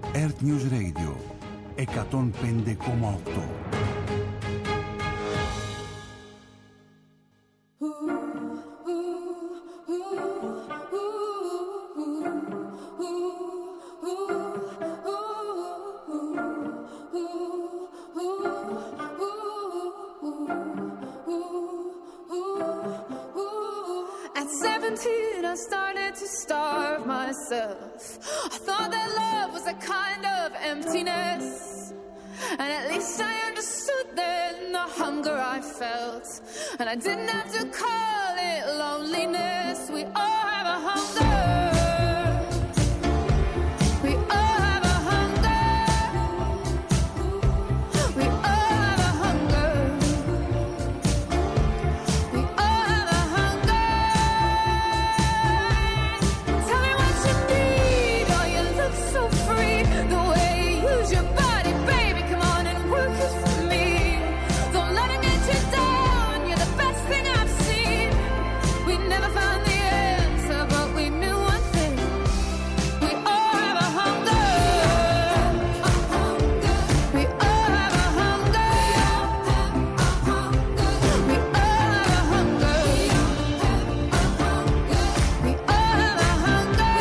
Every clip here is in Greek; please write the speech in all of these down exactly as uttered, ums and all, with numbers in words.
Earth News Radio εκατόν πέντε κόμμα οκτώ. I started to starve myself. I thought that love was a kind of emptiness, and at least I understood then the hunger I felt, and I didn't have to call it loneliness. We all have a hunger. We all have a hunger. We all have a hunger. We all have a hunger. Tell me what you need. Oh, you look so free. The way you use your body, baby. Come on and work it for me. Don't let it get you down. You're the best thing I've seen. We never found the answer, but we knew one thing. We all have a hunger. We all have a hunger. We all have a hunger. We all have a hunger.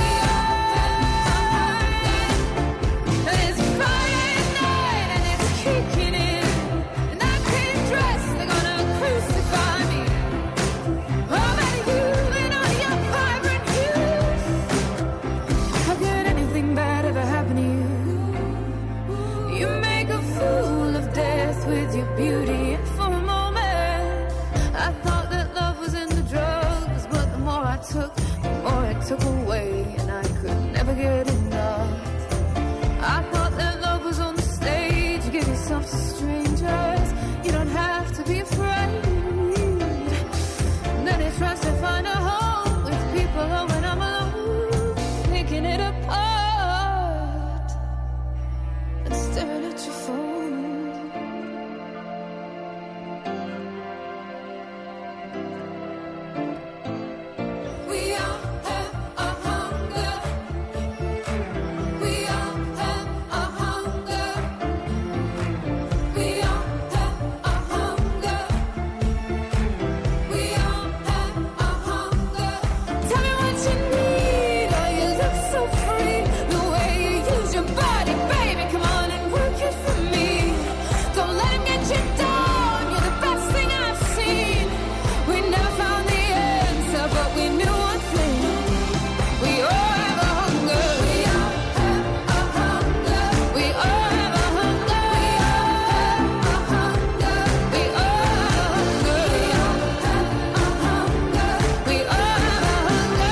And it's Friday night and it's kicking in, and I can't dress. They're gonna crucify me. Oh, baby, you and all your vibrant hues. How could anything bad ever happen to you? You make a fool of death with your beauty, and for a moment I thought that love was in the drugs, but the more I took, the more it took away, and I could never get enough. I thought that love was on the stage. You give yourself to strangers. You don't have to be afraid. And then it tries to find a home with people, oh, when I'm alone, picking it apart and staring at your phone. We all have a hunger. We all have a hunger. We all have a hunger. We all have a hunger. Tell me what you need. Oh, you look so free. The way you use your body, baby. Come on and work it for me. Don't let him get you down. You're the best thing I've seen. We never found the answer, but we knew one thing. We all have a hunger. We all have a hunger. We all have a hunger. We all have a hunger. We all have a hunger.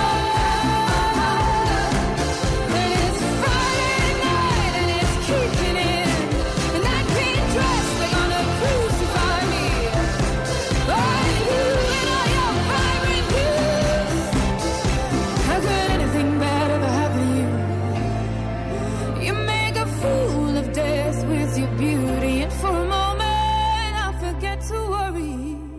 And it's Friday night and it's kicking in, and I can't dress. They're gonna crucify me. Oh, you and all your vibrant hues. How could anything bad ever happen to you? You make a fool of death with your beauty, and for a moment I forget to worry.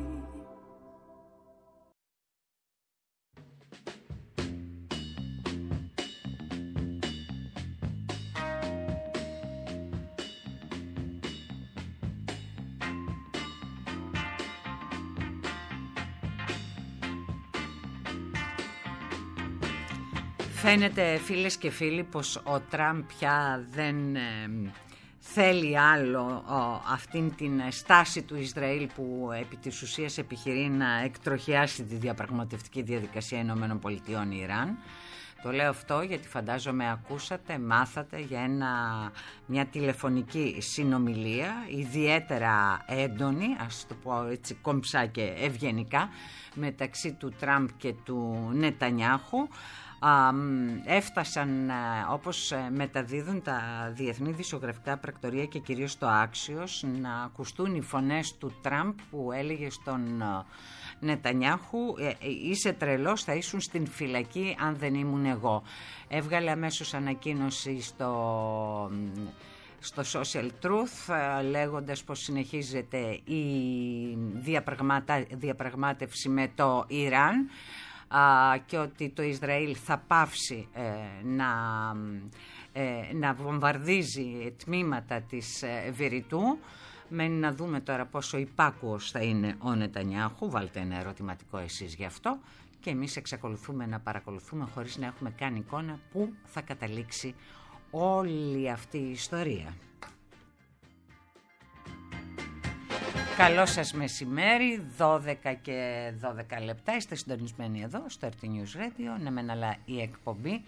Φαίνεται, φίλες και φίλοι, πως ο Τραμπ πια δεν ε, θέλει άλλο ο, αυτήν την στάση του Ισραήλ που επί της ουσίας επιχειρεί να εκτροχιάσει τη διαπραγματευτική διαδικασία Ηνωμένων Πολιτειών Ιράν. Το λέω αυτό γιατί φαντάζομαι ακούσατε, μάθατε για ένα, μια τηλεφωνική συνομιλία ιδιαίτερα έντονη, ας το πω έτσι κομψά και ευγενικά, μεταξύ του Τραμπ και του Νετανιάχου. Α, έφτασαν, όπως μεταδίδουν τα διεθνή δισογραφικά πρακτορία και κυρίως το Άξιος, να ακουστούν οι φωνές του Τραμπ που έλεγε στον Νετανιάχου «Είσαι τρελός, θα ήσουν στην φυλακή αν δεν ήμουν εγώ». Έβγαλε αμέσως ανακοίνωση στο, στο Social Truth λέγοντας πως συνεχίζεται η διαπραγματα, διαπραγμάτευση με το Ιράν και ότι το Ισραήλ θα πάυσει ε, να ε, να βομβαρδίζει τμήματα της ε, Βηρητού. Μένει να δούμε τώρα πόσο υπάκουος θα είναι ο Νετανιάχου. Βάλτε ένα ερωτηματικό εσείς γι' αυτό. Και εμείς εξακολουθούμε να παρακολουθούμε χωρίς να έχουμε καν εικόνα πού θα καταλήξει όλη αυτή η ιστορία. Καλό σας μεσημέρι, δώδεκα και δώδεκα λεπτά. Είστε συντονισμένοι εδώ στο αρ τι News Radio. Ναι μεν, αλλά η εκπομπή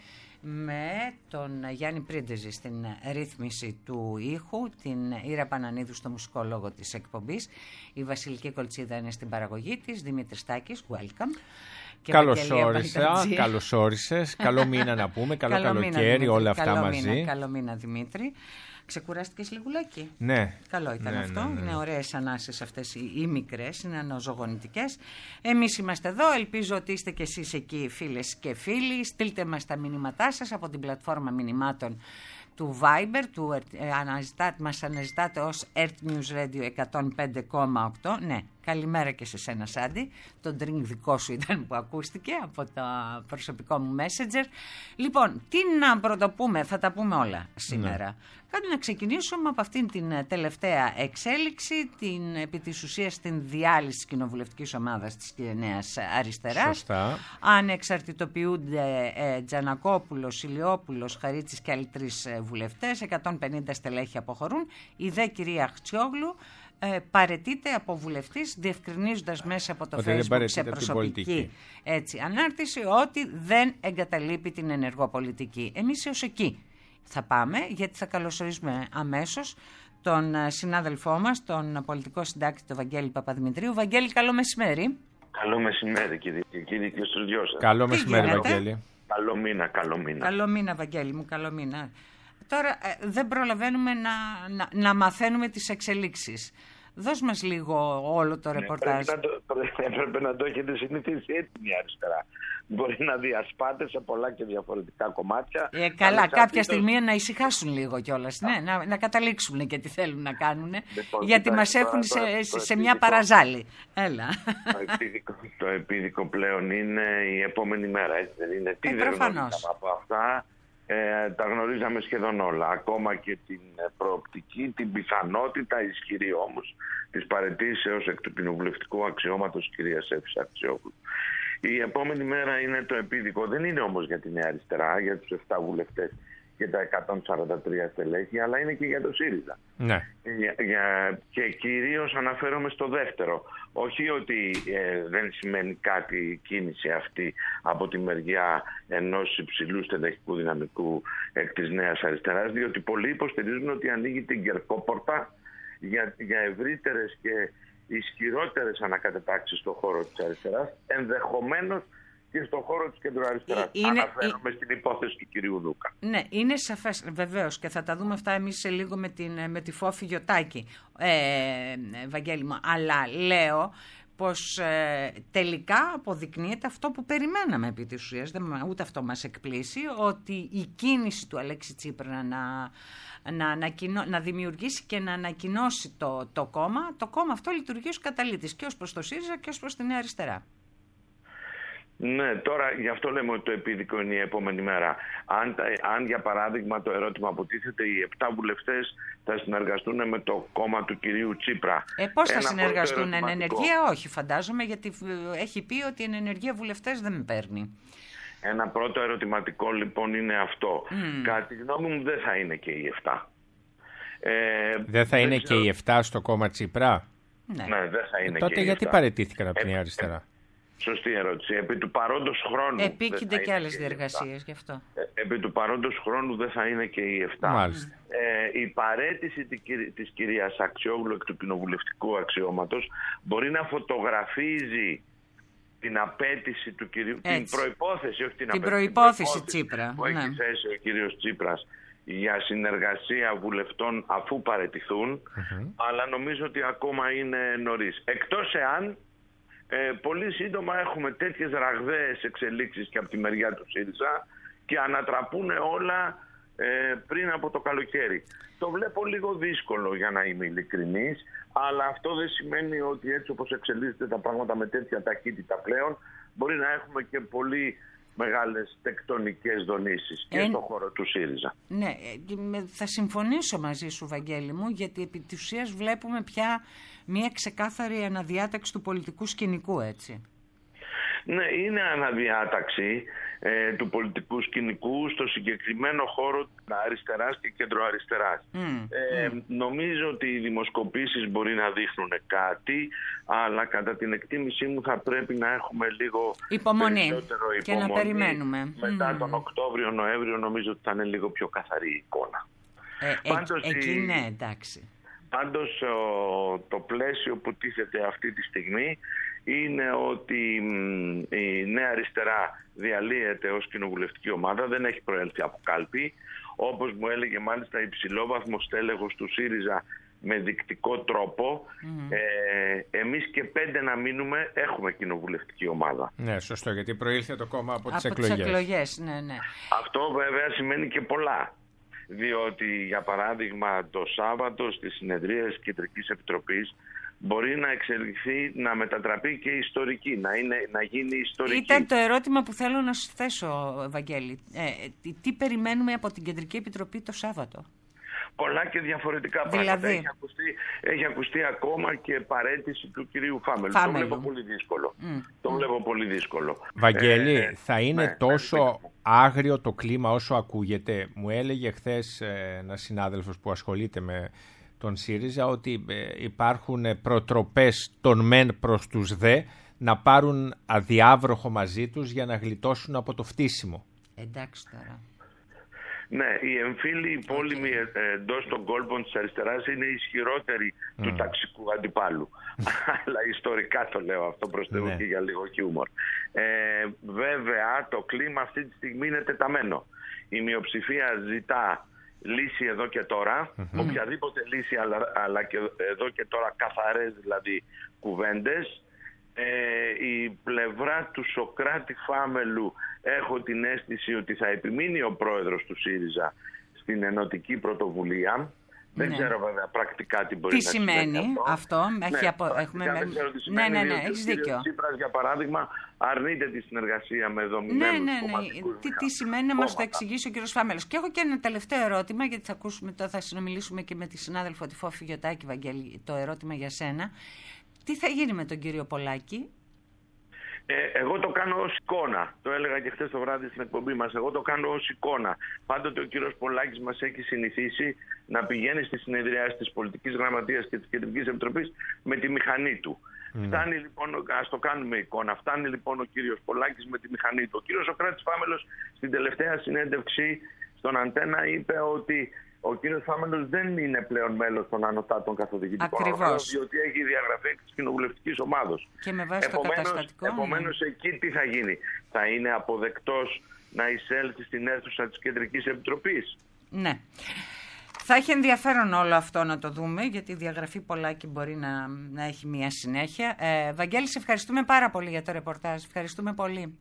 με τον Γιάννη Πρίντεζη στην ρύθμιση του ήχου, την Ήρα Πανανίδου στο μουσικό λόγο της εκπομπής, η Βασιλική Κολτσίδα είναι στην παραγωγή της, Δημήτρης Τάκης, welcome. Καλώς όρισα, καλώς όρισες, καλό μήνα να πούμε, καλό, καλό καλοκαίρι, μήνα, όλα αυτά καλό μαζί. Μήνα, καλό μήνα Δημήτρη. Ξεκουράστηκες λιγουλάκι? Ναι. Καλό ήταν ναι, αυτό. Ναι, ναι. Είναι ωραίες ανάσες αυτές οι, οι μικρές, είναι αναζωογονητικές. Εμείς είμαστε εδώ, ελπίζω ότι είστε κι εσείς εκεί φίλες και φίλοι. Στείλτε μας τα μηνύματά σας από την πλατφόρμα μηνυμάτων του Viber, του, ε, αναζητάτε, μας αναζητάτε ως Earth News Radio εκατόν πέντε κόμμα οκτώ. Ναι, καλημέρα και σε σένα Σάντι, το drink δικό σου ήταν που ακούστηκε από το προσωπικό μου messenger. Λοιπόν, τι να πρωτοπούμε, θα τα πούμε όλα σήμερα. Ναι. Κάτι να ξεκινήσουμε από αυτήν την τελευταία εξέλιξη, την επί της ουσίας την διάλυση της κοινοβουλευτικής ομάδας της Νέας Αριστεράς. Σωστά. Ανεξαρτητοποιούνται ε, Τζανακόπουλος, Ηλιόπουλος, Χαρίτσης και άλλοι τρεις ε, βουλευτές, εκατόν πενήντα στελέχη αποχωρούν. Η δε κυρία Αχτσιόγλου ε, παραιτείται από βουλευτής, διευκρινίζοντας μέσα από το ότι Facebook σε προσωπική έτσι, ανάρτηση ότι δεν εγκαταλείπει την ενεργό πολιτική. Εμείς έως εκεί θα πάμε, γιατί θα καλωσορίσουμε αμέσως τον συνάδελφό μας, τον πολιτικό συντάκτη, τον Βαγγέλη Παπαδημητρίου. Βαγγέλη, καλό μεσημέρι. Καλό μεσημέρι κύριε και κύριοι και στους δυο σας. Καλό μεσημέρι Βαγγέλη. Καλό μήνα, καλό μήνα. Καλό μήνα Βαγγέλη μου, καλό μήνα. Τώρα ε, δεν προλαβαίνουμε να, να, να μαθαίνουμε τις εξελίξεις. Δώσ' μας λίγο όλο το ρεπορτάζ. Ναι, πρέπει, να το, πρέπει να το έχετε συνηθίσει έτσι μια αριστερά. Μπορεί να διασπάτε σε πολλά και διαφορετικά κομμάτια. Ε, καλά, κάποια στιγμή να ησυχάσουν λίγο κιόλας, ναι, να, να καταλήξουν και τι θέλουν να κάνουν, λοιπόν, γιατί μας έχουν σε, το, σε, το σε μια παραζάλη. Έλα. Το επίδικο, το επίδικο πλέον είναι η επόμενη μέρα, έτσι δεν είναι? Τι ε, δεν γνωρίζαμε από αυτά. Ε, τα γνωρίζαμε σχεδόν όλα, ακόμα και την προοπτική, την πιθανότητα ισχυρή όμως της παραιτήσεως εκ του κοινοβουλευτικού αξιώματος κυρίας Εύης Αχτσιόγλου. Η επόμενη μέρα είναι το επίδικο, δεν είναι όμως για τη Νέα Αριστερά, για τους επτά βουλευτές και τα εκατόν σαράντα τρία στελέχη, αλλά είναι και για το ΣΥΡΙΖΑ. Ναι. Για, για, και κυρίως αναφέρομαι στο δεύτερο. Όχι ότι ε, δεν σημαίνει κάτι η κίνηση αυτή από τη μεριά ενός υψηλού στελεχικού δυναμικού εκ της Νέας Αριστεράς, διότι πολλοί υποστηρίζουν ότι ανοίγει την κερκόπορτα για, για ευρύτερες και ισχυρότερες ανακατατάξεις στον χώρο της αριστεράς, ενδεχομένως και στον χώρο της κεντροαριστεράς. Είναι... Αναφέρομαι στην υπόθεση του κυρίου Δούκα. Ναι, είναι σαφές βεβαίως και θα τα δούμε αυτά εμείς σε λίγο με, την, με τη Φόφη Γιωτάκη, ε, Βαγγέλη μου. Αλλά λέω πως ε, τελικά αποδεικνύεται αυτό που περιμέναμε επί της ουσίας, δεν, ούτε αυτό μας εκπλήσει, ότι η κίνηση του Αλέξη Τσίπρα να, να, ανακοινώ, να δημιουργήσει και να ανακοινώσει το, το κόμμα, το κόμμα αυτό λειτουργεί ως καταλήτης και ως προς το ΣΥΡΙΖΑ και ως προς τη Νέα Αριστερά. Ναι, τώρα γι' αυτό λέμε ότι το επίδικο είναι η επόμενη μέρα. Αν, αν για παράδειγμα το ερώτημα που τίθεται, οι επτά βουλευτές θα συνεργαστούν με το κόμμα του κυρίου Τσίπρα. Ε, πώς θα συνεργαστούν, εν ενεργεία? Όχι, φαντάζομαι, γιατί έχει πει ότι εν ενεργεία βουλευτές δεν παίρνει. Ένα πρώτο ερωτηματικό λοιπόν είναι αυτό. Mm. Κατά τη γνώμη μου δεν θα είναι και οι επτά. Ε, δεν θα δεν είναι ξέρω... και οι επτά στο κόμμα Τσίπρα. Ναι, ναι δεν θα είναι ε, τότε και γιατί παραιτήθηκαν από τη Νέα Αριστερά? Σωστή ερώτηση. Επί του παρόντος χρόνου... Επίκυνται και άλλες διεργασίες γι' αυτό. Επί του παρόντος χρόνου δεν θα είναι και οι επτά. Μάλιστα. Ε, η παραίτηση της κυρίας Αχτσιόγλου εκ του κοινοβουλευτικού αξιώματος μπορεί να φωτογραφίζει την απέτηση του κυρίου... Έτσι. Την προϋπόθεση, όχι την, την απέτηση. Προϋπόθεση την Τσίπρα. Που ναι. έχει θέσει ο κύριος Τσίπρας για συνεργασία βουλευτών αφού παραιτηθούν, uh-huh. αλλά νομίζω ότι ακόμα είναι νωρίς. Εκτός εάν... Ε, πολύ σύντομα έχουμε τέτοιες ραγδαίες εξελίξεις και από τη μεριά του ΣΥΡΙΖΑ και ανατραπούν όλα ε, πριν από το καλοκαίρι. Το βλέπω λίγο δύσκολο, για να είμαι ειλικρινής, αλλά αυτό δεν σημαίνει ότι έτσι όπως εξελίσσονται τα πράγματα με τέτοια ταχύτητα πλέον μπορεί να έχουμε και πολύ μεγάλες τεκτονικές δονήσεις και ε... στον χώρο του ΣΥΡΙΖΑ. Ναι, θα συμφωνήσω μαζί σου, Βαγγέλη μου, γιατί επί της ουσίας βλέπουμε πια μια ξεκάθαρη αναδιάταξη του πολιτικού σκηνικού, έτσι. Ναι, είναι αναδιάταξη ε, του πολιτικού σκηνικού στο συγκεκριμένο χώρο αριστεράς και κεντροαριστεράς. Mm, ε, mm. Νομίζω ότι οι δημοσκοπήσεις μπορεί να δείχνουν κάτι, αλλά κατά την εκτίμησή μου θα πρέπει να έχουμε λίγο υπομονή, περισσότερο υπομονή και να περιμένουμε. Μετά mm. τον Οκτώβριο-Νοέμβριο νομίζω ότι θα είναι λίγο πιο καθαρή η εικόνα. Ε, Πάντως, ε, εκεί ναι, εντάξει. Πάντως το πλαίσιο που τίθεται αυτή τη στιγμή είναι ότι η Νέα Αριστερά διαλύεται ως κοινοβουλευτική ομάδα, δεν έχει προέλθει από κάλπη. Όπως μου έλεγε μάλιστα υψηλόβαθμο στέλεχος του ΣΥΡΙΖΑ με δεικτικό τρόπο, mm. ε, εμείς και πέντε να μείνουμε έχουμε κοινοβουλευτική ομάδα. Ναι, σωστό, γιατί προήλθε το κόμμα από, από τις εκλογές. τις εκλογές, ναι, ναι. Αυτό βέβαια σημαίνει και πολλά. Διότι, για παράδειγμα, το Σάββατο στις συνεδρίες της Κεντρικής Επιτροπής μπορεί να εξελιχθεί, να μετατραπεί και ιστορική, να, είναι, να γίνει ιστορική. Ήταν το ερώτημα που θέλω να σου θέσω, Βαγγέλη. Ε, τι, τι περιμένουμε από την Κεντρική Επιτροπή το Σάββατο? Πολλά και διαφορετικά δηλαδή... πράγματα. Έχει ακουστεί, έχει ακουστεί ακόμα και παρέτηση του κυρίου Φάμελου. Το βλέπω πολύ δύσκολο. Mm. Το βλέπω πολύ δύσκολο. Βαγγέλη, ε, θα είναι ναι, τόσο ναι, άγριο το κλίμα όσο ακούγεται? Μου έλεγε χθες ένας συνάδελφος που ασχολείται με τον ΣΥΡΙΖΑ ότι υπάρχουν προτροπές των μεν προς τους δε να πάρουν αδιάβροχο μαζί τους για να γλιτώσουν από το φτύσιμο. Εντάξει τώρα. Ναι, οι εμφύλοι, οι πόλεμοι εντός των κόλπων της αριστεράς είναι ισχυρότεροι mm. του ταξικού αντιπάλου. Αλλά ιστορικά το λέω αυτό, προς Θεού, ναι. και για λίγο χιούμορ. Ε, βέβαια, το κλίμα αυτή τη στιγμή είναι τεταμένο. Η μειοψηφία ζητά λύση εδώ και τώρα, mm-hmm. οποιαδήποτε λύση, αλλά, αλλά και εδώ και τώρα καθαρές δηλαδή κουβέντες. Ε, η πλευρά του Σωκράτη Φάμελου, έχω την αίσθηση ότι θα επιμείνει ο πρόεδρος του ΣΥΡΙΖΑ στην ενωτική πρωτοβουλία. Ναι. Δεν ξέρω βέβαια πρακτικά τι μπορεί τι να σημαίνει, σημαίνει αυτό. αυτό. Ναι, έχει απο... έχουμε... δεν ξέρω τι σημαίνει. Ναι, ναι, ναι, έχεις δίκιο. Ο Τσίπρας, για παράδειγμα, αρνείται τη συνεργασία με δομημένους ναι, ναι, ναι. κομματικούς τι, τι σημαίνει να μας το εξηγήσει ο κύριος Φάμελος. Και έχω και ένα τελευταίο ερώτημα, γιατί θα, ακούσουμε, θα συνομιλήσουμε και με τη συνάδελφο τη Φόφη Γιωτάκη, Βαγγέλη, το ερώτημα για σένα. Τι θα γίνει με τον κύριο Πολάκη? Ε, εγώ το κάνω ως εικόνα. Το έλεγα και χθες το βράδυ στην εκπομπή μας. Εγώ το κάνω ως εικόνα. Πάντοτε ο κύριος Πολάκης μας έχει συνηθίσει να πηγαίνει στη συνεδριάση της Πολιτικής Γραμματείας και της Κεντρικής Επιτροπής με τη μηχανή του. Mm. Φτάνει λοιπόν, ας το κάνουμε εικόνα, φτάνει λοιπόν ο κύριος Πολάκης με τη μηχανή του. Ο κύριος Σωκράτης Φάμελος στην τελευταία συνέντευξη στον Αντένα είπε ότι ο κύριος Φάμελος δεν είναι πλέον μέλος των ανωτάτων καθοδηγητικών οργάνων, διότι έχει διαγραφεί της κοινοβουλευτικής ομάδος. Και με βάση επομένως, το καταστατικό. Επομένως, εκεί τι θα γίνει? Θα είναι αποδεκτός να εισέλθει στην αίθουσα της Κεντρικής Επιτροπής? Ναι. Θα έχει ενδιαφέρον όλο αυτό να το δούμε, γιατί η διαγραφή Πολάκη μπορεί να, να έχει μια συνέχεια. Ε, Βαγγέλη, σε ευχαριστούμε πάρα πολύ για το ρεπορτάζ. Ευχαριστούμε πολύ.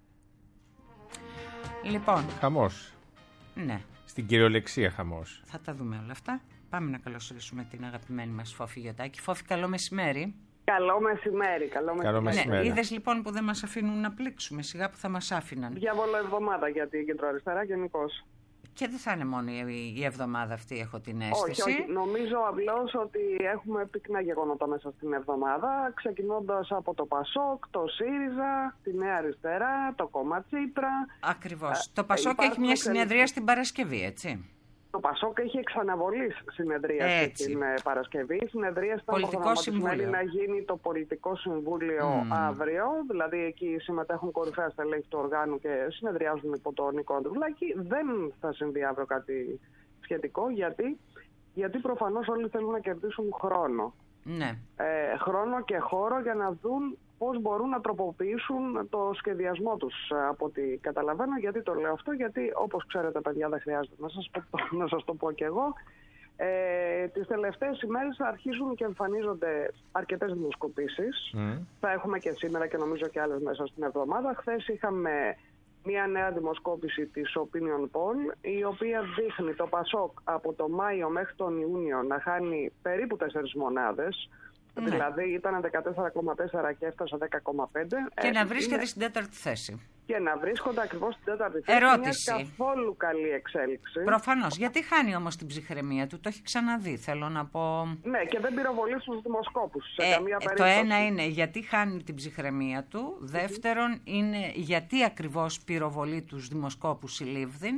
Λοιπόν. Χαμός. Ναι. Στην κυριολεξία χαμός. Θα τα δούμε όλα αυτά. Πάμε να καλωσορίσουμε την αγαπημένη μας Φόφη Γιωτάκη. Φόφη, καλό μεσημέρι. Καλό μεσημέρι, καλό μεσημέρι. μεσημέρι. Ναι, είδες λοιπόν που δεν μας αφήνουν να πλήξουμε, σιγά που θα μας άφηναν. Διαβολό εβδομάδα για την κεντροαριστερά γενικώς. Και δεν θα είναι μόνο η, η εβδομάδα αυτή, έχω την αίσθηση. Όχι, όχι. Νομίζω απλώς ότι έχουμε πυκνά γεγονότα μέσα στην εβδομάδα, ξεκινώντας από το ΠΑΣΟΚ, το ΣΥΡΙΖΑ, τη Νέα Αριστερά, το κόμμα Τσίπρα. Ακριβώς. Ε, το ΠΑΣΟΚ έχει μια συνεδρία στην Παρασκευή, έτσι. Το ΠΑΣΟΚ έχει εξαναβολή συνεδρία την Παρασκευή. Η συνεδρία ήταν προγραμματισμένη να γίνει το πολιτικό συμβούλιο mm. αύριο. Δηλαδή εκεί συμμετέχουν κορυφαία στελέχη του οργάνου και συνεδριάζουν υπό τον Νίκο Ανδρουλάκη. Δεν θα συμβεί αύριο κάτι σχετικό. Γιατί, Γιατί προφανώς όλοι θέλουν να κερδίσουν χρόνο. Ναι. Ε, χρόνο και χώρο για να δουν πώς μπορούν να τροποποιήσουν το σχεδιασμό τους, από ό,τι καταλαβαίνω. Γιατί το λέω αυτό? Γιατί όπως ξέρετε, παιδιά, δεν χρειάζεται να σας, πω, να σας το πω κι εγώ. Ε, τις τελευταίες ημέρες αρχίζουν και εμφανίζονται αρκετές δημοσκοπήσεις. Mm. Θα έχουμε και σήμερα και νομίζω και άλλες μέσα στην εβδομάδα. Χθες είχαμε μια νέα δημοσκόπηση της Opinion Poll, η οποία δείχνει το ΠΑΣΟΚ από το Μάιο μέχρι τον Ιούνιο να χάνει περίπου τέσσερις μονάδες. Ναι. Δηλαδή ήταν δεκατέσσερα κόμμα τέσσερα και έφτασε δέκα κόμμα πέντε. Και ε, να βρίσκεται είναι... στην τέταρτη θέση. και να βρίσκονται ακριβώς στην τέταρτη θέση. Ερώτηση. Μια καθόλου καλή εξέλιξη. Προφανώς. Γιατί χάνει όμως την ψυχραιμία του, το έχει ξαναδεί, θέλω να πω. Ναι, και δεν πυροβολεί στους δημοσκόπους σε Ε, καμία το περίπτωση. ένα είναι γιατί χάνει την ψυχραιμία του. Δεύτερον είναι γιατί ακριβώς πυροβολεί τους δημοσκόπους η Λίβδιν.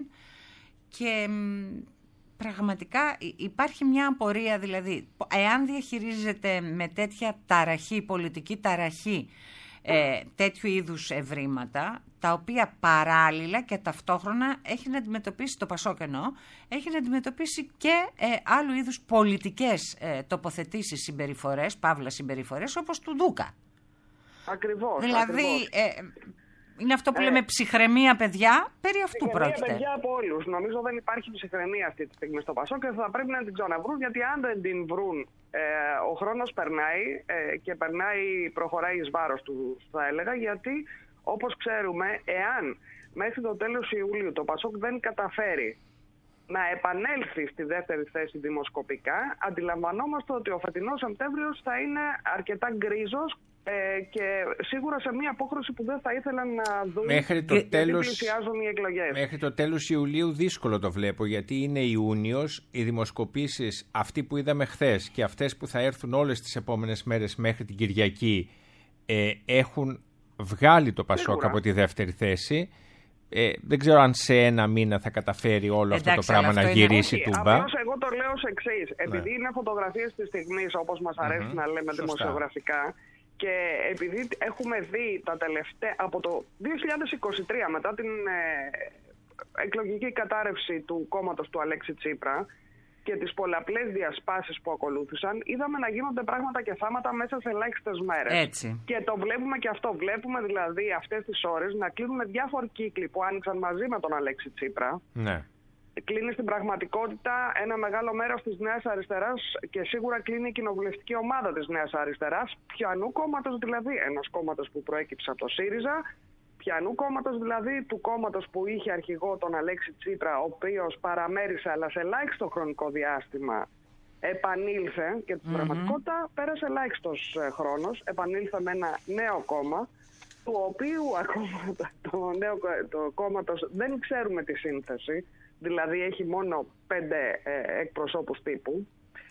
Και μ, πραγματικά υπάρχει μια απορία, δηλαδή, εάν διαχειρίζεται με τέτοια ταραχή, πολιτική ταραχή, ε, τέτοιου είδους ευρήματα, τα οποία παράλληλα και ταυτόχρονα έχει να αντιμετωπίσει, το Πασόκ εννοώ, έχει να αντιμετωπίσει και ε, άλλου είδους πολιτικές ε, τοποθετήσεις, συμπεριφορές, παύλα συμπεριφορές, όπως του Ντούκα. Ακριβώς. Δηλαδή, ακριβώς. Ε, είναι αυτό που Ε, λέμε ψυχραιμία, παιδιά, περί αυτού Ψυχραιμία, πρόκειται. παιδιά, από όλους. Νομίζω δεν υπάρχει ψυχραιμία αυτή τη στιγμή στο Πασόκ και θα πρέπει να την ξαναβρούν, γιατί αν δεν την βρουν, ε, ο χρόνος περνάει ε, και περνάει, προχωράει εις βάρος του, θα έλεγα, γιατί όπως ξέρουμε, εάν μέχρι το τέλος Ιουλίου το Πασόκ δεν καταφέρει να επανέλθει στη δεύτερη θέση δημοσκοπικά, αντιλαμβανόμαστε ότι ο φετινός Σεπτέμβριος θα είναι αρκετά γκρίζος ε, και σίγουρα σε μια απόχρωση που δεν θα ήθελαν να δουν, μέχρι το γιατί τέλος, πλησιάζουν οι εκλογές. Μέχρι το τέλος Ιουλίου δύσκολο το βλέπω, γιατί είναι Ιούνιος, οι δημοσκοπήσεις αυτοί που είδαμε χθες και αυτές που θα έρθουν όλες τις επόμενες μέρες μέχρι την Κυριακή ε, έχουν βγάλει το Πασόκ Σίγουρα. από τη δεύτερη θέση. Ε, δεν ξέρω αν σε ένα μήνα θα καταφέρει όλο Εντάξει, αυτό το πράγμα αλλά να αυτό είναι- γυρίσει Όχι, τούμπα. απλώς εγώ το λέω ως εξής. Επειδή είναι φωτογραφίες της στιγμής, όπως μας αρέσει Μμμ. να λέμε Σωστά. δημοσιογραφικά, και επειδή έχουμε δει τα τελευταία, από το δύο χιλιάδες είκοσι τρία, μετά την ε, εκλογική κατάρρευση του κόμματος του Αλέξη Τσίπρα και τις πολλαπλές διασπάσεις που ακολούθησαν, είδαμε να γίνονται πράγματα και θάματα μέσα σε ελάχιστες μέρες. Έτσι. Και το βλέπουμε και αυτό. Βλέπουμε δηλαδή αυτές τις ώρες να κλείνουν διάφοροι κύκλοι που άνοιξαν μαζί με τον Αλέξη Τσίπρα. Ναι. Κλείνει στην πραγματικότητα ένα μεγάλο μέρος της Νέας Αριστεράς και σίγουρα κλείνει η κοινοβουλευτική ομάδα της Νέας Αριστεράς. Ποιανού κόμματος δηλαδή? Ενός κόμματος που προέκυψε από το ΣΥΡΙΖΑ. Ποιανού κόμματος δηλαδή? Του κόμματος που είχε αρχηγό τον Αλέξη Τσίπρα, ο οποίος παραμέρισε αλλά σε ελάχιστο χρονικό διάστημα επανήλθε και στην Mm-hmm. πραγματικότητα πέρασε ελάχιστος ε, χρόνος, επανήλθε με ένα νέο κόμμα, του οποίου ακόμα το νέο το κόμματος δεν ξέρουμε τη σύνθεση, δηλαδή έχει μόνο πέντε ε, εκπροσώπους τύπου.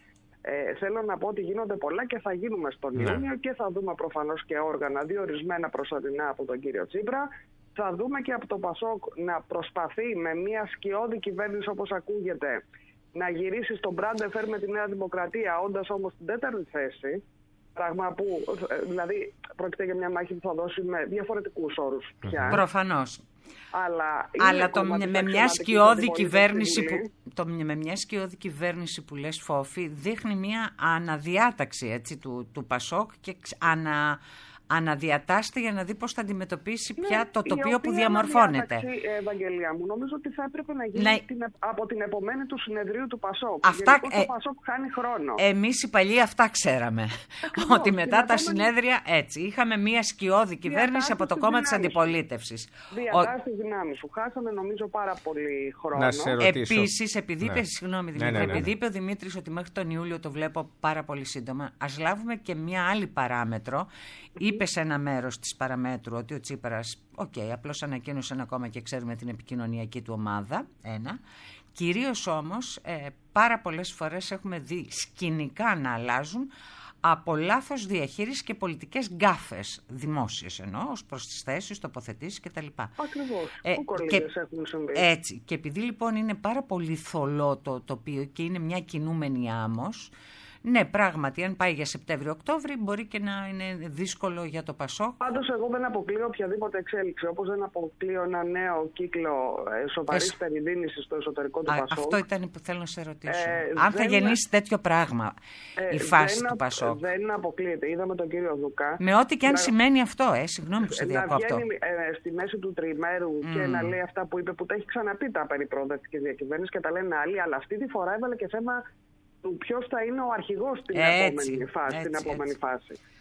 Ε, θέλω να πω ότι γίνονται πολλά και θα γίνουμε στον Ναι. Ιούνιο και θα δούμε προφανώς και όργανα διορισμένα προσωρινά από τον κύριο Τσίπρα. Θα δούμε και από το Πασόκ να προσπαθεί με μια σκιώδη κυβέρνηση, όπως ακούγεται, να γυρίσει στον Μπραντεφέρ με τη Νέα Δημοκρατία, όντας όμως στην τέταρτη θέση. Πράγμα που, δηλαδή, πρόκειται για μια μάχη που θα δώσει με διαφορετικούς όρους πια. Προφανώς. Αλλά, είναι Αλλά το, κομμάτι με, της μια αξιωματικής σκιώδη αντιπολίτευσης κυβέρνηση στη Βουλή. που, το, με μια σκιώδη κυβέρνηση που λες, Φόφη, δείχνει μια αναδιάταξη, έτσι, του, του Πασόκ και ξ- ανα, αναδιατάσσεται για να δει πώς θα αντιμετωπίσει πια Ναι, το η τοπίο που οποία διαμορφώνεται. αναδιάταξη, ε, Ευαγγελία μου, νομίζω ότι θα έπρεπε να γίνει Ναι. την, ε- από την επομένη του συνεδρίου του Πασόκ. Αυτά, Γενικώς ε, το Πασόκ χάνει χρόνο. Εμείς οι παλιοί αυτά ξέραμε. Ακριβώς, Ότι μετά την τα επόμενη- συνέδρια έτσι. Είχαμε μια σκιώδη κυβέρνηση από το της κόμμα της δυνάμεις. αντιπολίτευσης. Διατάσσει τη δυνάμει σου. Χάσαμε νομίζω πάρα πολύ χρόνο. Να σε ρωτήσω. Επίσης, επειδή Ναι. είπε, συγγνώμη Ναι, Δημήτρη, ναι, ναι, ναι. επειδή είπε ο Δημήτρης ότι μέχρι τον Ιούλιο το βλέπω πάρα πολύ σύντομα, ας λάβουμε και μια άλλη παράμετρο. Είπε σε ένα μέρος της παραμέτρου ότι ο Τσίπρας, οκ, okay, απλώς ανακοίνωσε ένα κόμμα και ξέρουμε την επικοινωνιακή του ομάδα, ένα. Κυρίως όμως, ε, πάρα πολλές φορές έχουμε δει σκηνικά να αλλάζουν από λάθος διαχείριση και πολιτικές γκάφες, δημόσιες εννοώ, ως προς τις θέσεις, τοποθετήσεις κτλ. Ακριβώς. Ε, Πού κολλήσεις έχουν συμβεί. έτσι, και επειδή λοιπόν είναι πάρα πολύ θολό το τοπίο και είναι μια κινούμενη άμμος, ναι, πράγματι, αν πάει για Σεπτέμβριο-Οκτώβρη, μπορεί και να είναι δύσκολο για το Πασόκ. Πάντως εγώ δεν αποκλείω οποιαδήποτε εξέλιξη, όπως δεν αποκλείω ένα νέο κύκλο ε, σοβαρής Εσ... περιδίνησης στο εσωτερικό του Α, Πασόκ. αυτό ήταν που θέλω να σε ρωτήσω. Ε, αν θα δεν- γεννήσει τέτοιο πράγμα Ε, η φάση δεν του απ- Πασόκ. Δεν αποκλείεται. Είδαμε τον κύριο Δουκά. Με ό,τι και αν να- σημαίνει αυτό, ε, συγγνώμη που σε να διακόπτω. βγαίνει ε, στη μέση του τριημέρου και να λέει αυτά που είπε, που τα έχει ξαναπεί τα περί προοδευτικής διακυβέρνησης και τα λένε άλλοι, αλλά αυτή τη φορά έβαλε και θέμα του ποιος θα είναι ο αρχηγός στην Έτσι, επόμενη φάση. έτσι, στην επόμενη έτσι. φάση.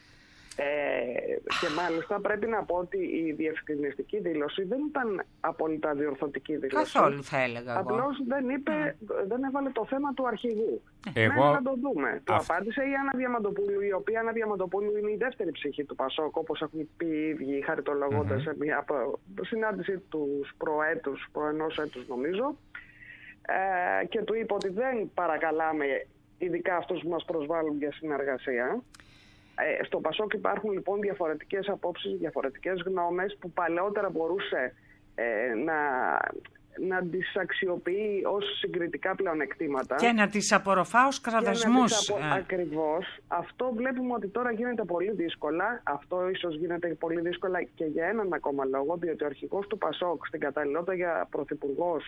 Ε, και μάλιστα πρέπει να πω ότι η διευκρινιστική δήλωση δεν ήταν απόλυτα διορθωτική δήλωση. Καθόλου θα έλεγα εγώ. Απλώς δεν, είπε, mm. δεν έβαλε το θέμα του αρχηγού. Εγώ... Ναι, να το δούμε. Το απάντησε η Άννα Διαμαντοπούλου, η οποία Άννα Διαμαντοπούλου είναι η δεύτερη ψυχή του Πασόκ, όπως έχουν πει οι ίδιοι χαριτολογώντας mm-hmm. σε μια συνάντηση τους προέτους, προενός έτους νομίζω. Ε, και του είπε ότι δεν παρακαλάμε ειδικά αυτούς που μας προσβάλλουν για συνεργασία. Ε, στο Πασόκ υπάρχουν λοιπόν διαφορετικές απόψεις, διαφορετικές γνώμες που παλαιότερα μπορούσε ε, να, να τις αξιοποιεί ως συγκριτικά πλεονεκτήματα. Και να τις απορροφά ως κραδασμούς. Απο... Ε. Ακριβώς. Αυτό βλέπουμε ότι τώρα γίνεται πολύ δύσκολα. Αυτό ίσως γίνεται πολύ δύσκολα και για έναν ακόμα λόγο, διότι ο αρχηγός του Πασόκ στην καταλληλότητα για πρωθυπουργός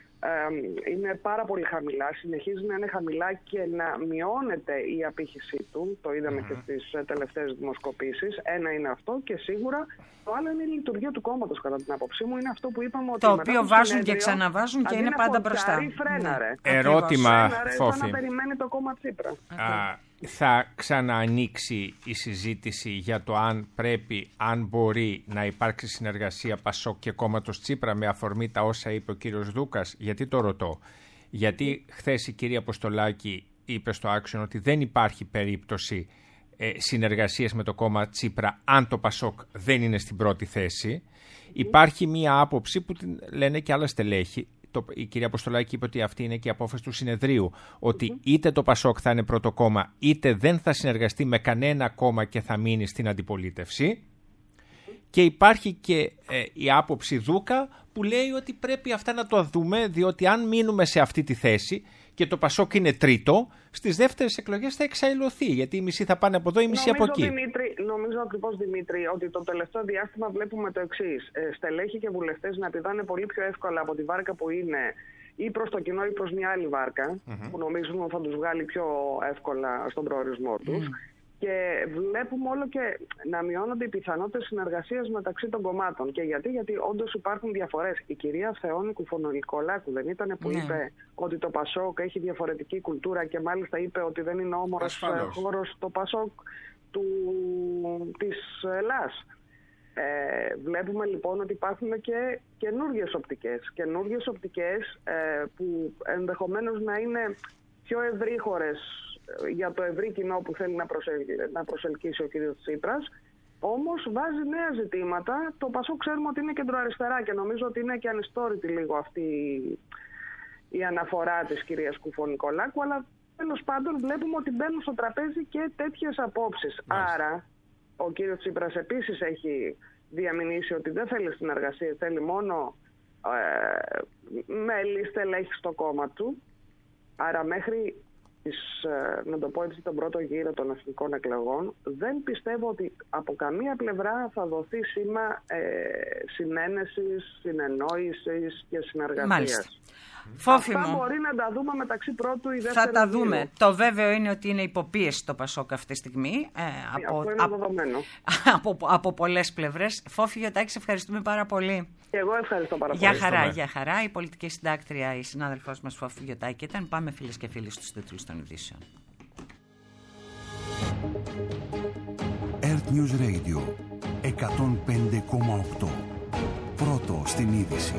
είναι πάρα πολύ χαμηλά, συνεχίζει να είναι χαμηλά και να μειώνεται η απήχησή του. Το είδαμε mm-hmm. και στις τελευταίες δημοσκοπήσεις. Ένα είναι αυτό και σίγουρα το άλλο είναι η λειτουργία του κόμματος, κατά την άποψή μου. Είναι αυτό που είπαμε ότι το οποίο βάζουν συνέδριο, και ξαναβάζουν και είναι πάντα μπροστά. Φρέναρε. Ναι. Ερώτημα, Φόφη. Να περιμένει το κόμμα Τσίπρα. Α, θα ξαναανοίξει η συζήτηση για το αν πρέπει, αν μπορεί να υπάρξει συνεργασία Πασόκ και κόμματος Τσίπρα με αφορμή τα όσα είπε ο κύριος Δούκας? Γιατί το ρωτώ? Γιατί χθες η κυρία Αποστολάκη είπε στο Άξιον ότι δεν υπάρχει περίπτωση ε, συνεργασίας με το κόμμα Τσίπρα αν το Πασόκ δεν είναι στην πρώτη θέση. Υπάρχει μία άποψη που την λένε και άλλα στελέχη. Το, η κυρία Αποστολάκη είπε ότι αυτή είναι και η απόφαση του συνεδρίου, ότι mm-hmm. είτε το Πασόκ θα είναι πρώτο κόμμα, είτε δεν θα συνεργαστεί με κανένα κόμμα και θα μείνει στην αντιπολίτευση. Mm-hmm. Και υπάρχει και ε, η άποψη Δούκα που λέει ότι πρέπει αυτά να το δούμε, διότι αν μείνουμε σε αυτή τη θέση και το Πασόκ είναι τρίτο, στις δεύτερες εκλογές θα εξαϊλωθεί, γιατί οι μισοί θα πάνε από εδώ, οι μισοί νομίζω, από εκεί. Δημήτρη, νομίζω ακριβώς, Δημήτρη, ότι το τελευταίο διάστημα βλέπουμε το εξής. Ε, στελέχοι και βουλευτές να πηδάνε πολύ πιο εύκολα από τη βάρκα που είναι ή προς το κοινό ή προς μια άλλη βάρκα, mm-hmm. που νομίζουν ότι θα τους βγάλει πιο εύκολα στον προορισμό τους. Mm. Και βλέπουμε όλο και να μειώνονται οι πιθανότητες συνεργασίας μεταξύ των κομμάτων. Και γιατί, γιατί όντως υπάρχουν διαφορές. Η κυρία Θεόνη Κουφονολικολάκου δεν ήταν που ναι. είπε ότι το Πασόκ έχει διαφορετική κουλτούρα και μάλιστα είπε ότι δεν είναι όμορφος χώρος το Πασόκ του, της Ελλάς. Ε, βλέπουμε λοιπόν ότι υπάρχουν και καινούργιες οπτικές. Καινούργιες οπτικές ε, που ενδεχομένως να είναι πιο ευρύχωρες για το ευρύ κοινό που θέλει να, προσελ... να προσελκύσει ο κ. Τσίπρας, όμως βάζει νέα ζητήματα. Το Πασόκ ξέρουμε ότι είναι κεντροαριστερά και νομίζω ότι είναι και ανιστόρητη λίγο αυτή η αναφορά της κυρίας Κουφονικολάκου, αλλά τέλος πάντων βλέπουμε ότι μπαίνουν στο τραπέζι και τέτοιες απόψεις. Μάλιστα. Άρα ο κ. Τσίπρας επίσης έχει διαμηνήσει ότι δεν θέλει συνεργασία, θέλει μόνο ε, μέλη, στελέχη στο κόμμα του. Άρα μέχρι να το πω έτσι, τον πρώτο γύρο των εθνικών εκλογών, δεν πιστεύω ότι από καμία πλευρά θα δοθεί σήμα ε, συνένεσης, συνεννόησης και συνεργασίας. Μάλιστα. Φόφη Αυτά μου. μπορεί να τα δούμε μεταξύ πρώτου ή δεύτερου. Θα τα δούμε. Γύρω. Το βέβαιο είναι ότι είναι υποπίεση το Πασόκ αυτή τη στιγμή. Ε, από, Αυτό είναι από, δεδομένο. από, από πολλές πλευρές. Φόφη Γιωτάκη, σε ευχαριστούμε πάρα πολύ. Και εγώ ευχαριστώ πάρα πολύ. Για χαρά, για χαρά. Η πολιτική συντάκτρια, η συνάδελφός μας Φόφη Γιωτάκη ήταν. Πάμε φίλες και φίλοι στους τίτλους των ειδήσεων. Earth News Radio εκατόν πέντε κόμμα οκτώ. Πρώτο στην είδηση.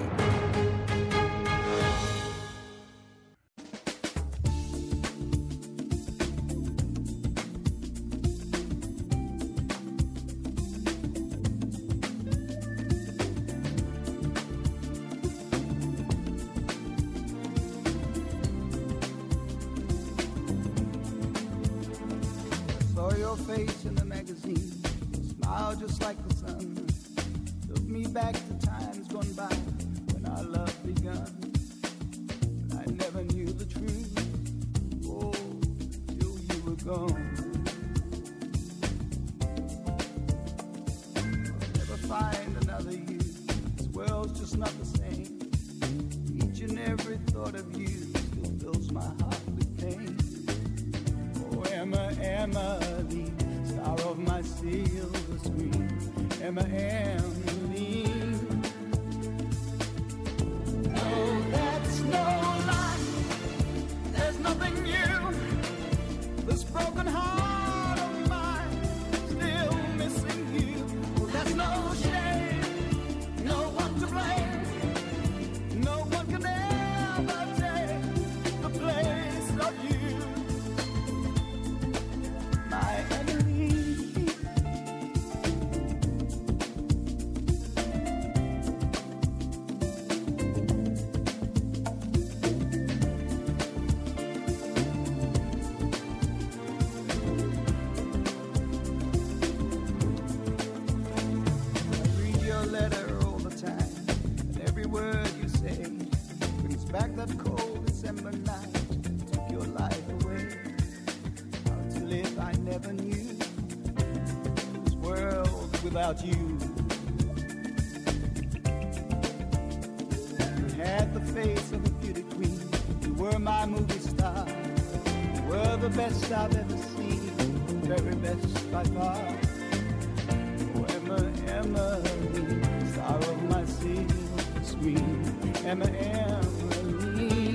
This broken heart of mine still back that cold December night took your life away. How to live I never knew, this world without you. You had the face of a beauty queen, you were my movie star, you were the best I've ever seen, very best by far. Oh, Emma, Emily, star of my silver screen, Emma, Emily.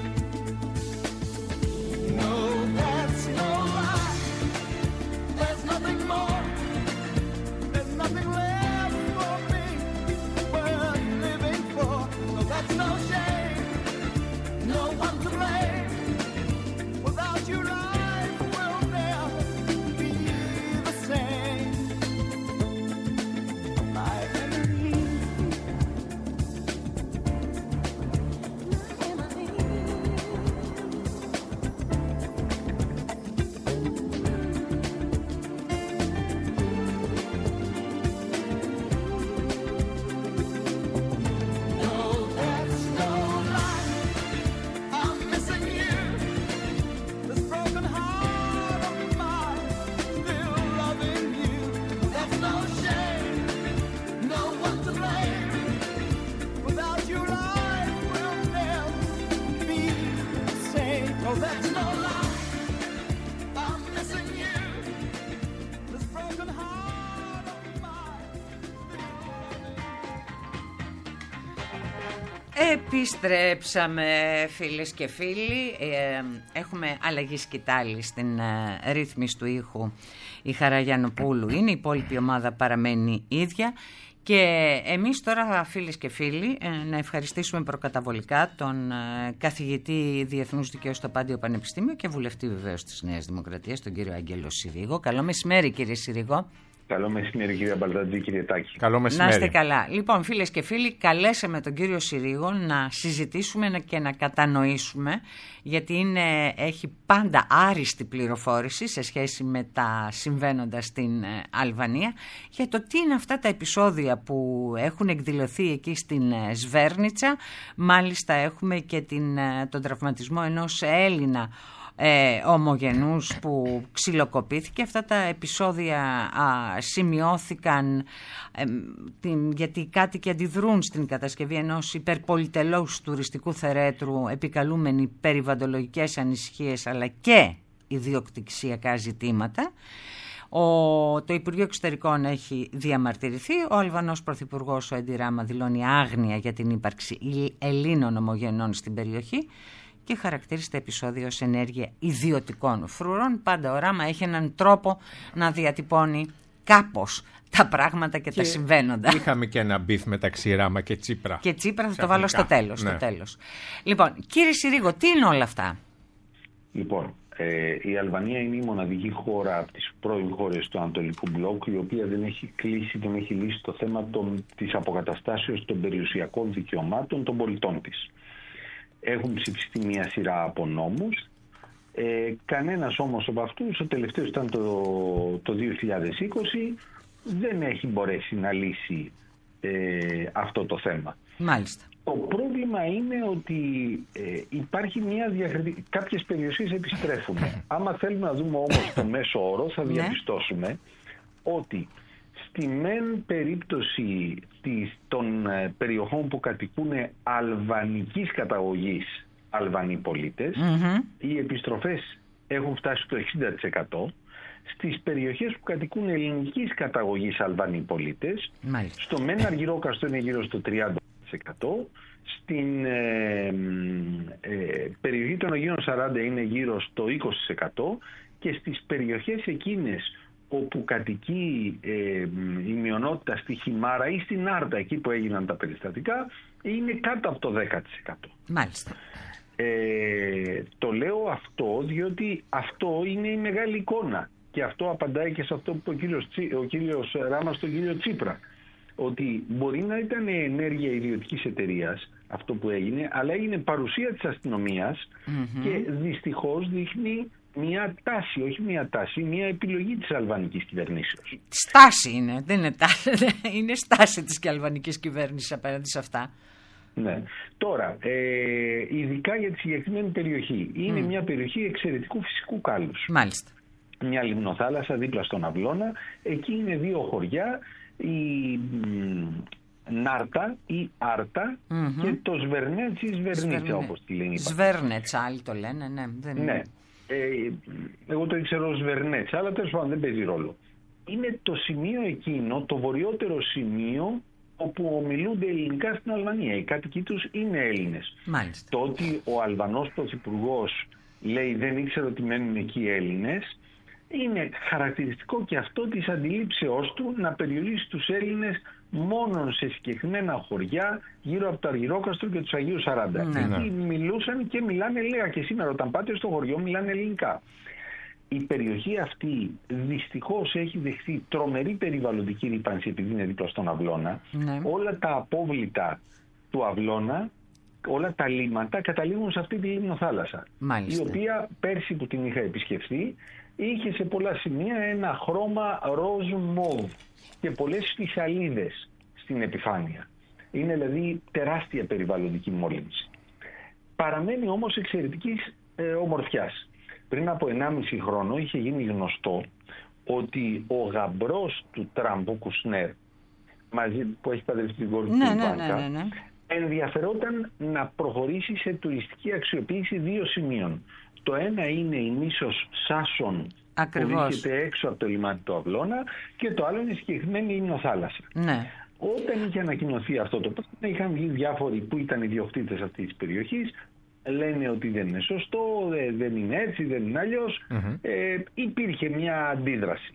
No, that's no lie. There's nothing more. There's nothing left for me worth living for. No, that's no shame. No one to blame. Without you, life will never be the same. My Emily. Επιστρέψαμε φίλες και φίλοι, ε, έχουμε αλλαγή σκητάλη στην ε, ρύθμιση του ήχου. Η Χαρά Γιαννοπούλου είναι, η υπόλοιπη ομάδα παραμένει ίδια. Και εμείς τώρα φίλες και φίλοι ε, να ευχαριστήσουμε προκαταβολικά τον ε, καθηγητή Διεθνούς Δικαίου στο Πάντιο Πανεπιστήμιο και βουλευτή βεβαίως της Νέας Δημοκρατίας, τον κύριο Άγγελο Συρίγο. Καλό μεσημέρι κύριε Συρίγο. Καλό μεσημέρι κύριε Μπαλτατζή, κύριε Τάκη. Καλό μεσημέρι. Να είστε καλά. Λοιπόν, φίλες και φίλοι, καλέσαμε τον κύριο Συρίγο να συζητήσουμε και να κατανοήσουμε, γιατί είναι, έχει πάντα άριστη πληροφόρηση σε σχέση με τα συμβαίνοντα στην Αλβανία, για το τι είναι αυτά τα επεισόδια που έχουν εκδηλωθεί εκεί στην Σβέρνιτσα. Μάλιστα έχουμε και την, τον τραυματισμό ενός Έλληνα Ε, ομογενούς που ξυλοκοπήθηκε. Αυτά τα επεισόδια α, σημειώθηκαν ε, την, γιατί οι κάτοικοι αντιδρούν στην κατασκευή ενός υπερπολιτελούς τουριστικού θερέτρου, επικαλούμενοι περιβαλλοντολογικές ανησυχίες αλλά και ιδιοκτησιακά ζητήματα. Ο, το Υπουργείο Εξωτερικών έχει διαμαρτυρηθεί. Ο Αλβανός Πρωθυπουργός ο Έντι Ράμα δηλώνει άγνοια για την ύπαρξη Ελλήνων ομογενών στην περιοχή και χαρακτήρισε τα επεισόδια ως ενέργεια ιδιωτικών φρουρών. Πάντα ο Ράμα έχει έναν τρόπο να διατυπώνει κάπως τα πράγματα και, και τα συμβαίνοντα. Είχαμε και ένα μπιφ μεταξύ Ράμα και Τσίπρα. Και Τσίπρα θα το βάλω στο τέλος, ναι. στο τέλος. Λοιπόν, κύριε Συρίγο, τι είναι όλα αυτά? Λοιπόν, ε, η Αλβανία είναι η μοναδική χώρα από τις πρώην χώρες του Ανατολικού Μπλοκ η οποία δεν έχει κλείσει, δεν έχει λύσει το θέμα των, της αποκαταστάσεως των περιουσιακών δικαιωμάτων των πολιτών της. Έχουν ψηφιστεί μια σειρά από νόμους. Ε, κανένας όμως από αυτούς, ο τελευταίος ήταν το, το δύο χιλιάδες είκοσι, δεν έχει μπορέσει να λύσει ε, αυτό το θέμα. Μάλιστα. Το πρόβλημα είναι ότι ε, υπάρχει μια διακριτική... Κάποιες περιοχές επιστρέφουν. Άμα θέλουμε να δούμε όμως το μέσο όρο, θα διαπιστώσουμε ότι στη μεν περίπτωση της, των ε, περιοχών που κατοικούν αλβανικής καταγωγής Αλβανοί πολίτες, mm-hmm. οι επιστροφές έχουν φτάσει στο εξήντα τοις εκατό. Στις περιοχές που κατοικούν ελληνικής καταγωγής Αλβανοί πολίτες, μάλιστα. Στο μεν Αργυρόκαστρο είναι γύρω στο τριάντα τοις εκατό. Στην ε, ε, περιοχή των Αγίων σαράντα είναι γύρω στο είκοσι τοις εκατό και στις περιοχές εκείνες όπου κατοικεί ε, η μειονότητα στη Χιμάρα ή στην Άρτα, εκεί που έγιναν τα περιστατικά, είναι κάτω από το δέκα τοις εκατό. Μάλιστα. Ε, το λέω αυτό διότι αυτό είναι η μεγάλη εικόνα και αυτό απαντάει και σε αυτό που είπε ο κύριος, Τσι, ο κύριος Ράμα στον κύριο Τσίπρα, ότι μπορεί να ήταν ενέργεια ιδιωτικής εταιρείας αυτό που έγινε, αλλά έγινε παρουσία της αστυνομίας mm-hmm. και δυστυχώς δείχνει μια τάση, όχι μια τάση, μια επιλογή της αλβανικής κυβερνήσεως. Στάση είναι, δεν είναι τάση, είναι στάση της και αλβανικής κυβέρνησης απέναντι σε αυτά. Ναι. Τώρα, ε, ειδικά για τη συγκεκριμένη περιοχή. Είναι mm. μια περιοχή εξαιρετικού φυσικού κάλους. Μάλιστα. Μια λιμνοθάλασσα δίπλα στον Αυλώνα. Εκεί είναι δύο χωριά, η μ, Νάρτα ή Άρτα mm-hmm. και το Σβερνέτς ή Σβερνίτσα, όπως τη λένε. Σβέρνετς, άλλοι το λένε, ναι. Δεν είναι. Ναι. Ε, εγώ το ήξερα Σβερνέτς, αλλά τέλος πάντων δεν παίζει ρόλο. Είναι το σημείο εκείνο, το βορειότερο σημείο, όπου ομιλούνται ελληνικά στην Αλβανία. Οι κάτοικοι τους είναι Έλληνες. Μάλιστα. Το ότι ο Αλβανός πρωθυπουργός λέει δεν ήξερε ότι μένουν εκεί Έλληνες, είναι χαρακτηριστικό και αυτό της αντιλήψεώς του να περιορίσει τους Έλληνες μόνο σε συγκεκριμένα χωριά γύρω από το Αργυρόκαστρο και τους Αγίους Σαράντα. Ναι, Εκεί ναι. μιλούσαν και μιλάνε, λέγα και σήμερα, όταν πάτε στο χωριό μιλάνε ελληνικά. Η περιοχή αυτή δυστυχώς έχει δεχθεί τρομερή περιβαλλοντική ρύπανση επειδή είναι δίπλα στον Αυλώνα. Ναι. Όλα τα απόβλητα του Αυλώνα, όλα τα λίμματα καταλήγουν σε αυτή τη λιμνοθάλασσα. Μάλιστα. Η οποία πέρσι που την είχα επισκεφθεί είχε σε πολλά σημεία ένα χρώμα ροζ μοβ και πολλές φυσαλίδες στην επιφάνεια. Είναι δηλαδή τεράστια περιβαλλοντική μόλυνση. Παραμένει όμως εξαιρετικής ε, ομορφιάς. Πριν από ενάμιση χρόνο είχε γίνει γνωστό ότι ο γαμπρός του Τραμπ, ο Κουσνέρ, μαζί, που έχει παντρευτεί την κόρη του ναι, Ιβάνκα, ναι, ναι, ναι. ενδιαφερόταν να προχωρήσει σε τουριστική αξιοποίηση δύο σημείων. Το ένα είναι η νήσος Σάσον, Ακριβώς. που βρίσκεται έξω από το λιμάνι του Αυλώνα, και το άλλο είναι η συγκεκριμένη λιμνοθάλασσα. Ναι. Όταν είχε ανακοινωθεί αυτό το πράγμα, είχαν βγει διάφοροι που ήταν ιδιοκτήτες αυτής της περιοχής, λένε ότι δεν είναι σωστό, δεν είναι έτσι, δεν είναι αλλιώς. Mm-hmm. Ε, υπήρχε μια αντίδραση.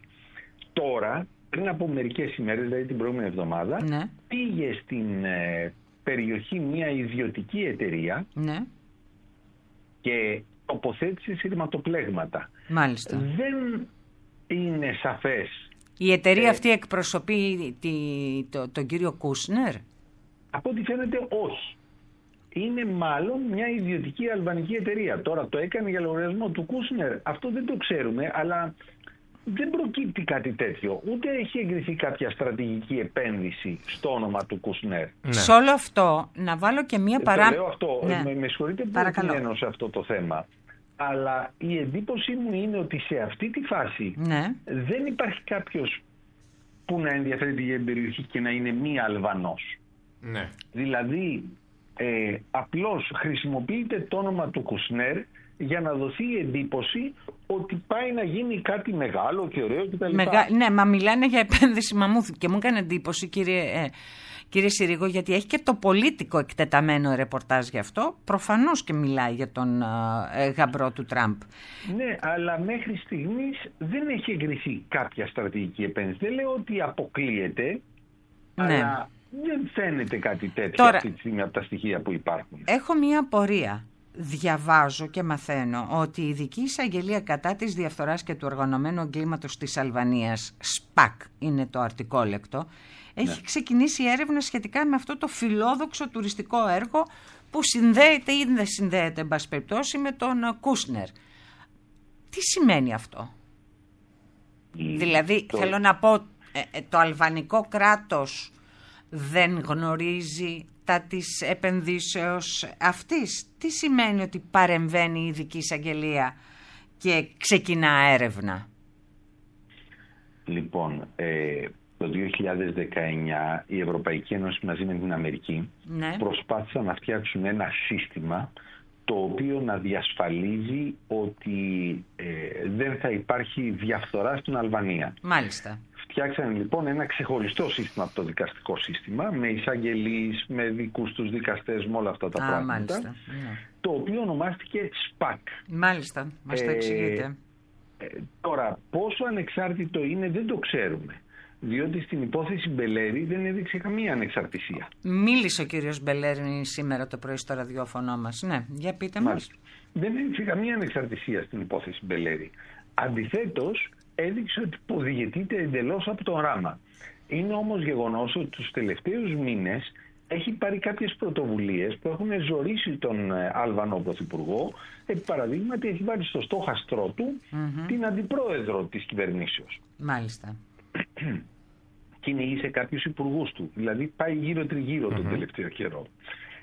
Τώρα, πριν από μερικές ημέρες, δηλαδή την προηγούμενη εβδομάδα, ναι. πήγε στην ε, περιοχή μια ιδιωτική εταιρεία, ναι. και τοποθέτησε σειρματοπλέγματα. Μάλιστα. Δεν είναι σαφές. Η εταιρεία ε, αυτή εκπροσωπεί τη, το, τον κύριο Κούσνερ? Από ό,τι φαίνεται όχι. Είναι μάλλον μια ιδιωτική αλβανική εταιρεία. Τώρα το έκανε για λογαριασμό του Κούσνερ. Αυτό δεν το ξέρουμε, αλλά δεν προκύπτει κάτι τέτοιο. Ούτε έχει εγκριθεί κάποια στρατηγική επένδυση στο όνομα του Κούσνερ. Ναι. Σε όλο αυτό να βάλω και μία παρά... Το λέω αυτό, ναι. με, με συγχωρείτε που επιμείνω σε αυτό το θέμα. Αλλά η εντύπωσή μου είναι ότι σε αυτή τη φάση, ναι. δεν υπάρχει κάποιος που να ενδιαφέρεται για την περιοχή και να είναι μη Αλβανός. Ναι. Δηλαδή, ε, απλώς χρησιμοποιείται το όνομα του Κουσνέρ για να δοθεί η εντύπωση ότι πάει να γίνει κάτι μεγάλο και ωραίο κτλ. Μεγα... Ναι, μα μιλάνε για επένδυση μαμούθ και μου έκανε εντύπωση, κύριε, ε, κύριε Συρίγο, γιατί έχει και το Πολίτικο εκτεταμένο ρεπορτάζ γι' αυτό. Προφανώς και μιλάει για τον ε, γαμπρό του Τραμπ. Ναι, αλλά μέχρι στιγμής δεν έχει εγκριθεί κάποια στρατηγική επένδυση. Δεν λέω ότι αποκλείεται, ναι. αλλά δεν φαίνεται κάτι τέτοιο. Τώρα, αυτή τη στιγμή από τα στοιχεία που υπάρχουν. Έχω μία απορία. Διαβάζω και μαθαίνω ότι η ειδική εισαγγελία κατά της διαφθοράς και του οργανωμένου εγκλήματος της Αλβανίας, ΣΠΑΚ είναι το αρτικόλεκτο, έχει ναι. ξεκινήσει έρευνα σχετικά με αυτό το φιλόδοξο τουριστικό έργο που συνδέεται ή δεν συνδέεται, εν πάση περιπτώσει, με τον Κούσνερ. Τι σημαίνει αυτό? Η... Δηλαδή, το... θέλω να πω, ε, το αλβανικό κράτος δεν γνωρίζει τα της επενδύσεως αυτής. Τι σημαίνει ότι παρεμβαίνει η ειδική εισαγγελία και ξεκινά έρευνα? Λοιπόν, ε, το δύο χιλιάδες δεκαεννιά η Ευρωπαϊκή Ένωση μαζί με την Αμερική ναι. προσπάθησαν να φτιάξουν ένα σύστημα το οποίο να διασφαλίζει ότι ε, δεν θα υπάρχει διαφθορά στην Αλβανία. Μάλιστα. Φτιάξανε λοιπόν ένα ξεχωριστό σύστημα από το δικαστικό σύστημα, με εισαγγελείς, με δικούς τους δικαστές, με όλα αυτά τα Α, πράγματα, μάλιστα. το οποίο ονομάστηκε ΣΠΑΚ. Μάλιστα, μας το εξηγείτε. Ε, ε, τώρα, πόσο ανεξάρτητο είναι δεν το ξέρουμε, διότι στην υπόθεση Μπελέρη δεν έδειξε καμία ανεξαρτησία. Μίλησε ο κύριος Μπελέρη σήμερα το πρωί στο ραδιόφωνο μας. Ναι, για πείτε μας. Μάλιστα. Δεν έδειξε καμία ανεξαρτησία στην υπόθεση Μπελέρη. Αντιθέτως, έδειξε ότι υποδιαιτείται εντελώς από το ράμα. Είναι όμως γεγονός ότι τους τελευταίους μήνες έχει πάρει κάποιες πρωτοβουλίες που έχουν ζωρίσει τον Αλβανό Πρωθυπουργό. Επί παραδείγματι, έχει βάλει στο στόχαστρό του mm-hmm. την αντιπρόεδρο της κυβερνήσεως. Μάλιστα. Κυνηγεί σε κάποιους υπουργούς του. Δηλαδή πάει γύρω τριγύρω mm-hmm. τον τελευταίο καιρό.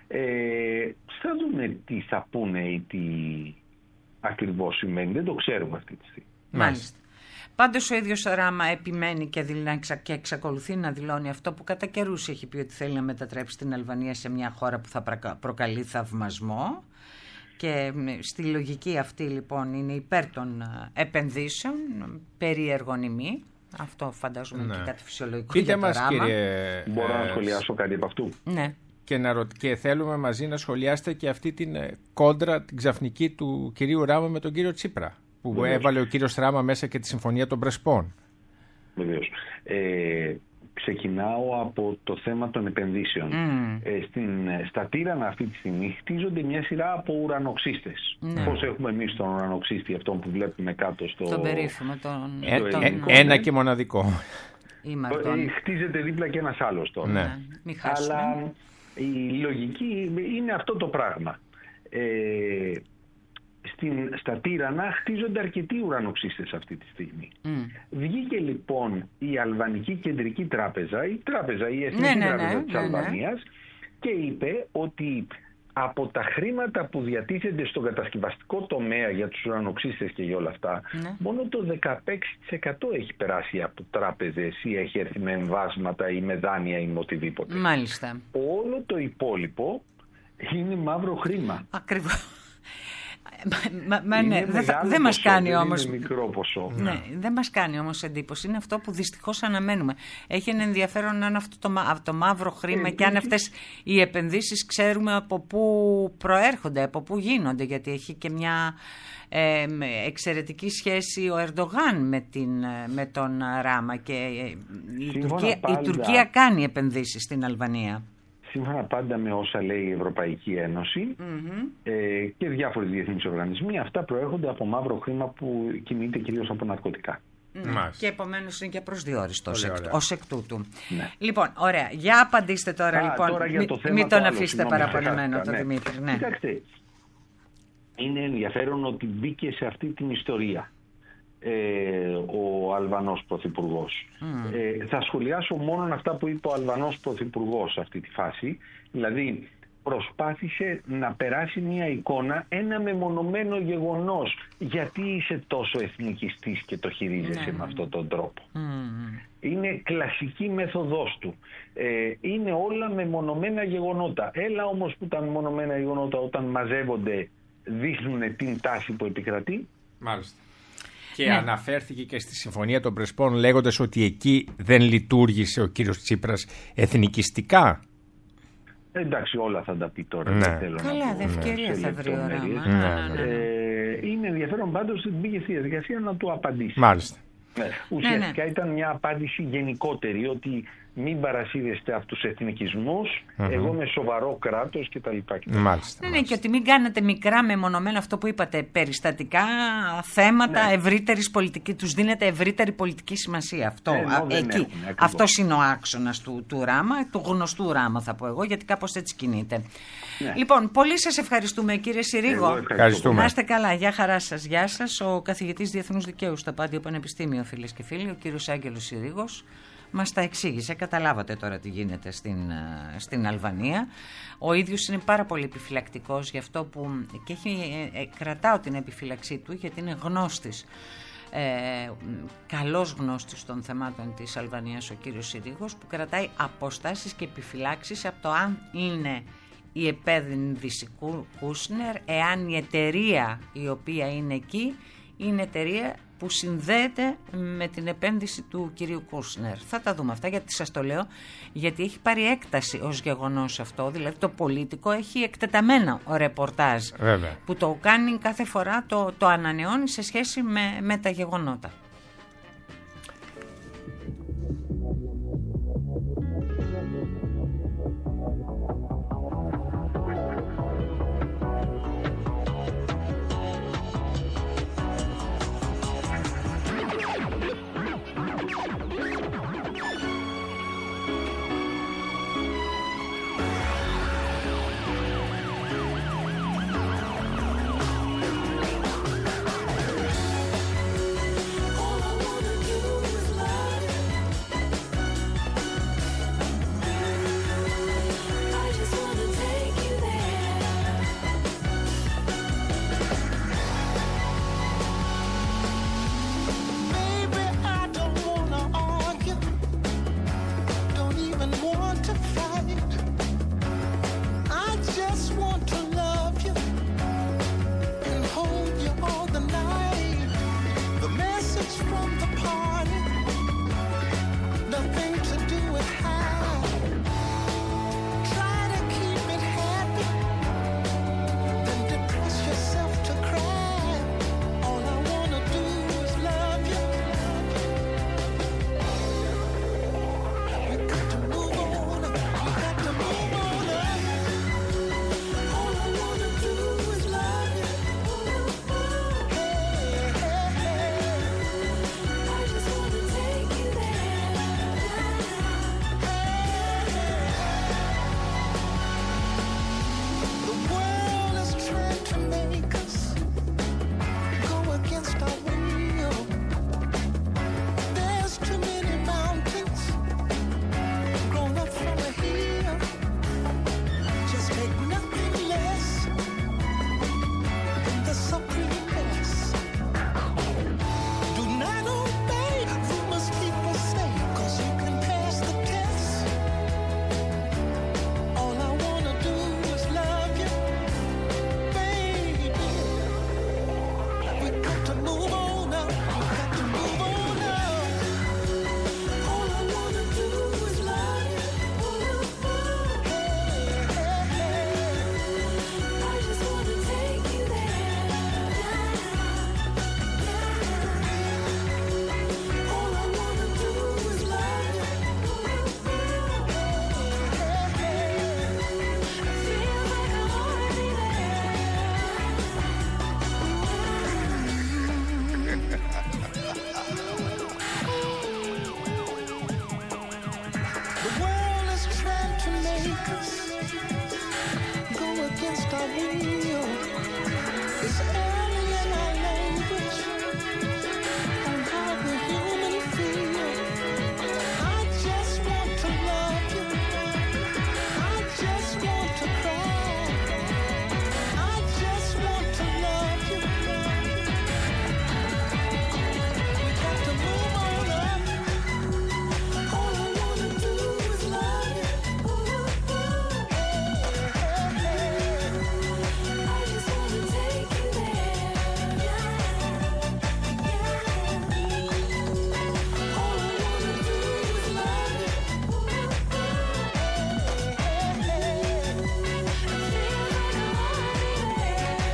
Ε, θα δούμε τι θα πούνε ή τι ακριβώς σημαίνει. Δεν το ξέρουμε αυτή τη στιγμή. Μάλιστα. Πάντως ο ίδιος ο Ράμα επιμένει και, δηλ... και εξακολουθεί να δηλώνει αυτό που κατά καιρούς έχει πει, ότι θέλει να μετατρέψει την Αλβανία σε μια χώρα που θα προκαλεί θαυμασμό. Και στη λογική αυτή λοιπόν είναι υπέρ των επενδύσεων, περίεργον ημί. Αυτό φαντάζομαι ναι. και κάτι φυσιολογικό. Πείτε για το μας, Ράμα. Κύριε... Μπορώ να σχολιάσω κάτι από αυτού. Ναι. Και, να ρω... και θέλουμε μαζί να σχολιάσετε και αυτή την κόντρα, την ξαφνική του κυρίου Ράμα με τον κύριο Τσίπρα. Που Βεβαίως. έβαλε ο κύριος Ράμα μέσα και τη Συμφωνία των Πρεσπών. Βεβαίως. Ε, ξεκινάω από το θέμα των επενδύσεων. Mm. Ε, στην, στα Τύρανα αυτή τη στιγμή χτίζονται μια σειρά από ουρανοξύστες. Mm. Πώς έχουμε εμείς τον ουρανοξύστη, αυτόν που βλέπουμε κάτω στο... Τον περίφημο, τον... Ε, τον... Ε, ένα και μοναδικό. Τον... Χτίζεται δίπλα και ένας άλλος τώρα. Ναι. Μην Αλλά η λογική είναι αυτό το πράγμα. Ε, Στην, στα Τύρανα χτίζονται αρκετοί ουρανοξύστες αυτή τη στιγμή. Mm. Βγήκε λοιπόν η Αλβανική Κεντρική Τράπεζα, η τράπεζα, η Εθνική ναι, ναι, Τράπεζα ναι, της ναι, Αλβανίας ναι. και είπε ότι από τα χρήματα που διατίθενται στον κατασκευαστικό τομέα για τους ουρανοξύστες και για όλα αυτά, ναι. μόνο το δεκαπέντε τοις εκατό έχει περάσει από τράπεζες ή έχει έρθει με εμβάσματα ή με δάνεια ή με οτιδήποτε. Μάλιστα. Όλο το υπόλοιπο είναι μαύρο χρήμα. Ακριβώς. Μα, μα ναι, δεν δε μας κάνει όμως. Είναι μικρό ποσό. Ναι, ναι. Δεν μας κάνει όμως εντύπωση. Είναι αυτό που δυστυχώς αναμένουμε. Έχει ένα ενδιαφέρον να είναι αυτό το, το μαύρο χρήμα ε, και αν αυτές οι επενδύσεις ξέρουμε από πού προέρχονται, από πού γίνονται. Γιατί έχει και μια ε, εξαιρετική σχέση ο Ερντογάν με, την, με τον Ράμα και η Τουρκία, η Τουρκία κάνει επενδύσεις στην Αλβανία. Σύμφωνα πάντα με όσα λέει η Ευρωπαϊκή Ένωση mm-hmm. ε, και διάφοροι διεθνείς οργανισμοί, αυτά προέρχονται από μαύρο χρήμα που κινείται κυρίως από ναρκωτικά. Mm. Και επομένως είναι και προσδιοριστό ως εκ τούτου. Ναι. Λοιπόν, ωραία. Για απαντήστε τώρα, Α, λοιπόν. Τώρα για το Μη, θέμα μην τον άλλο, αφήσετε παραπονεμένο τον ναι. Δημήτρη. Ναι. Κοιτάξτε, είναι ενδιαφέρον ότι μπήκε σε αυτή την ιστορία Ε, ο Αλβανός Πρωθυπουργός. Mm. Ε, θα σχολιάσω μόνο αυτά που είπε ο Αλβανός Πρωθυπουργός σε αυτή τη φάση. Δηλαδή προσπάθησε να περάσει μια εικόνα, ένα μεμονωμένο γεγονός. Γιατί είσαι τόσο εθνικιστής και το χειρίζεσαι mm. με αυτόν τον τρόπο. Mm. Είναι κλασική μέθοδος του. Ε, είναι όλα μεμονωμένα γεγονότα. Έλα όμως που τα μεμονωμένα γεγονότα όταν μαζεύονται δείχνουν την τάση που επικρατεί. Μάλιστα. Και ναι. αναφέρθηκε και στη Συμφωνία των Πρεσπών λέγοντας ότι εκεί δεν λειτουργήσε ο κύριος Τσίπρας εθνικιστικά. Εντάξει, όλα θα τα πει τώρα. Ναι. Δεν θέλω Καλά, να δε ευκαιρία θα βρει ο Ράμα. Ναι, ναι, ναι. Ε, είναι ενδιαφέρον πάντως ότι μπήκε στη διαδικασία να του απαντήσει. Μάλιστα. Ναι. Ουσιαστικά ναι, ναι. ήταν μια απάντηση γενικότερη ότι μην παρασύρεστε από τους εθνικισμούς, mm-hmm. εγώ με σοβαρό κράτος κτλ. Μάλιστα. Ναι, ναι, και ότι μην κάνετε μικρά μεμονωμένα αυτό που είπατε, περιστατικά, θέματα ναι. ευρύτερης πολιτικής, τους δίνετε ευρύτερη πολιτική σημασία. Αυτό, ε, α, εκεί. Έχουν, αυτός είναι ο άξονας του, του Ράμα, του γνωστού Ράμα θα πω εγώ, γιατί κάπως έτσι κινείται. Ναι. Λοιπόν, πολύ σας ευχαριστούμε κύριε Συρίγο. Ευχαριστούμε. Να είστε καλά, γεια χαρά σας. Γεια σας, ο καθηγητής Διεθνούς Δικαίου στο Πάντιο Πανεπιστήμιο, φίλες και φίλοι, ο κύριος Άγγελος Συρίγος. Μας τα εξήγησε, καταλάβατε τώρα τι γίνεται στην, στην Αλβανία. Ο ίδιος είναι πάρα πολύ επιφυλακτικός γι' αυτό που και έχει, ε, κρατάω την επιφύλαξή του γιατί είναι γνώστης, ε, καλός γνώστης των θεμάτων της Αλβανίας ο κύριος Συρίγος, που κρατάει αποστάσεις και επιφυλάξεις από το αν είναι η επένδυση Κούσνερ, εάν η εταιρεία η οποία είναι εκεί είναι εταιρεία που συνδέεται με την επένδυση του κυρίου Κούσνερ. Θα τα δούμε αυτά, γιατί σας το λέω, γιατί έχει πάρει έκταση ως γεγονός αυτό, δηλαδή το πολίτικο έχει εκτεταμένο ρεπορτάζ. Βέβαια. Που το κάνει κάθε φορά, το, το ανανεώνει σε σχέση με, με τα γεγονότα.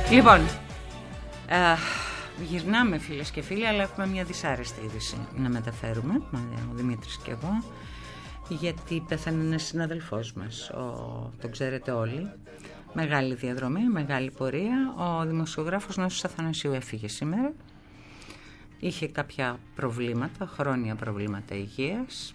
Λοιπόν, ε, γυρνάμε φίλες και φίλοι, αλλά έχουμε μια δυσάρεστη είδηση να μεταφέρουμε, ο Δημήτρης και εγώ, γιατί πέθανε ένας συναδελφός μας, ο, τον ξέρετε όλοι, μεγάλη διαδρομή, μεγάλη πορεία, ο δημοσιογράφος Νόσος Αθανασίου έφυγε σήμερα, είχε κάποια προβλήματα, χρόνια προβλήματα υγείας.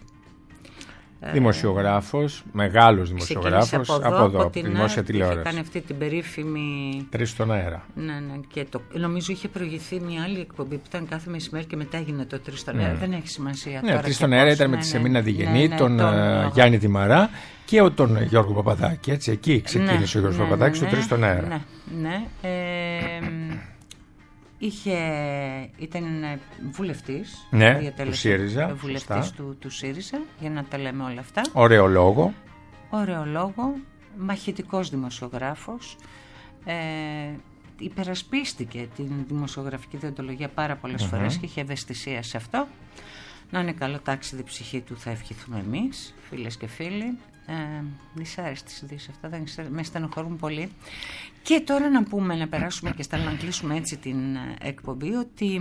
Δημοσιογράφος, μεγάλος δημοσιογράφος, από εδώ, από, εδώ, από από τη την δημόσια τηλεόραση. Είχε κάνει αυτή την περίφημη... Τρεις στον αέρα. Ναι, ναι, και το... νομίζω είχε προηγηθεί μια άλλη εκπομπή που ήταν κάθε μεσημέρι και μετά έγινε το Τρεις στον αέρα. Mm. Δεν έχει σημασία. Ναι, Τρεις στον αέρα ήταν ναι, με τη ναι, Σεμίνα Διγενή, ναι, ναι, τον, τον uh, Γιάννη Δημαρά και τον Γιώργο Παπαδάκη. Έτσι, εκεί ξεκίνησε ναι, ο Γιώργος ναι, Παπαδάκης, ναι, στο Τρεις στον αέρα. Ναι, ναι. Ε, είχε, ήταν βουλευτής, ναι, του ΣΥΡΙΖΑ, βουλευτής του, του ΣΥΡΙΖΑ, για να τα λέμε όλα αυτά. Ωραίο λόγο. Ωραίο λόγο, μαχητικός δημοσιογράφος, ε, υπερασπίστηκε την δημοσιογραφική διοντολογία πάρα πολλές mm-hmm. φορές και είχε ευαισθησία σε αυτό. Να είναι καλό τάξιδι ψυχή του, θα ευχηθούμε εμείς, φίλες και φίλοι. Ε, δυσάρεστες ειδήσεις αυτά, δεν με στενοχωρούν πολύ. Και τώρα να πούμε, να περάσουμε και στα, να κλείσουμε έτσι την εκπομπή, ότι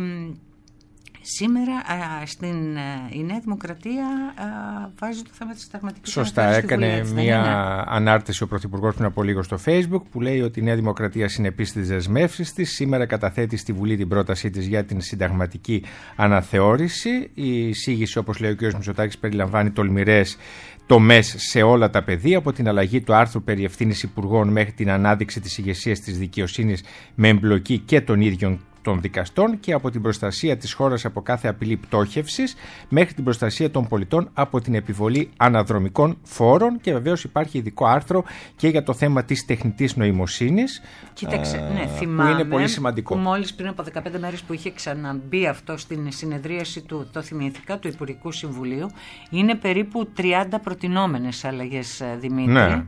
σήμερα α, στην α, η Νέα Δημοκρατία α, βάζει το θέμα της συνταγματικής αναθεώρησης. Σωστά, έκανε Βουλή, μια ανάρτηση ο Πρωθυπουργός πριν από λίγο στο Facebook που λέει ότι η Νέα Δημοκρατία συνεπείς στις δεσμεύσεις της. Σήμερα καταθέτει στη Βουλή την πρότασή της για την συνταγματική αναθεώρηση. Η εισήγηση, όπως λέει ο κ. Μητσοτάκης, περιλαμβάνει τολμηρές τομές σε όλα τα πεδία, από την αλλαγή του άρθρου περί ευθύνης υπουργών μέχρι την ανάδειξη της ηγεσίας της δικαιοσύνης με εμπλοκή και των ίδιων των δικαστών, και από την προστασία της χώρας από κάθε απειλή πτώχευσης μέχρι την προστασία των πολιτών από την επιβολή αναδρομικών φόρων, και βεβαίως υπάρχει ειδικό άρθρο και για το θέμα της τεχνητής νοημοσύνης. Κοίταξε, α, ναι, θυμάμαι, που είναι πολύ σημαντικό. Μόλις πριν από δεκαπέντε μέρες που είχε ξαναμπεί αυτό στην συνεδρίαση του, το θυμήθηκα, του Υπουργικού Συμβουλίου, είναι περίπου τριάντα προτινόμενες αλλαγές, Δημήτρη. Ναι.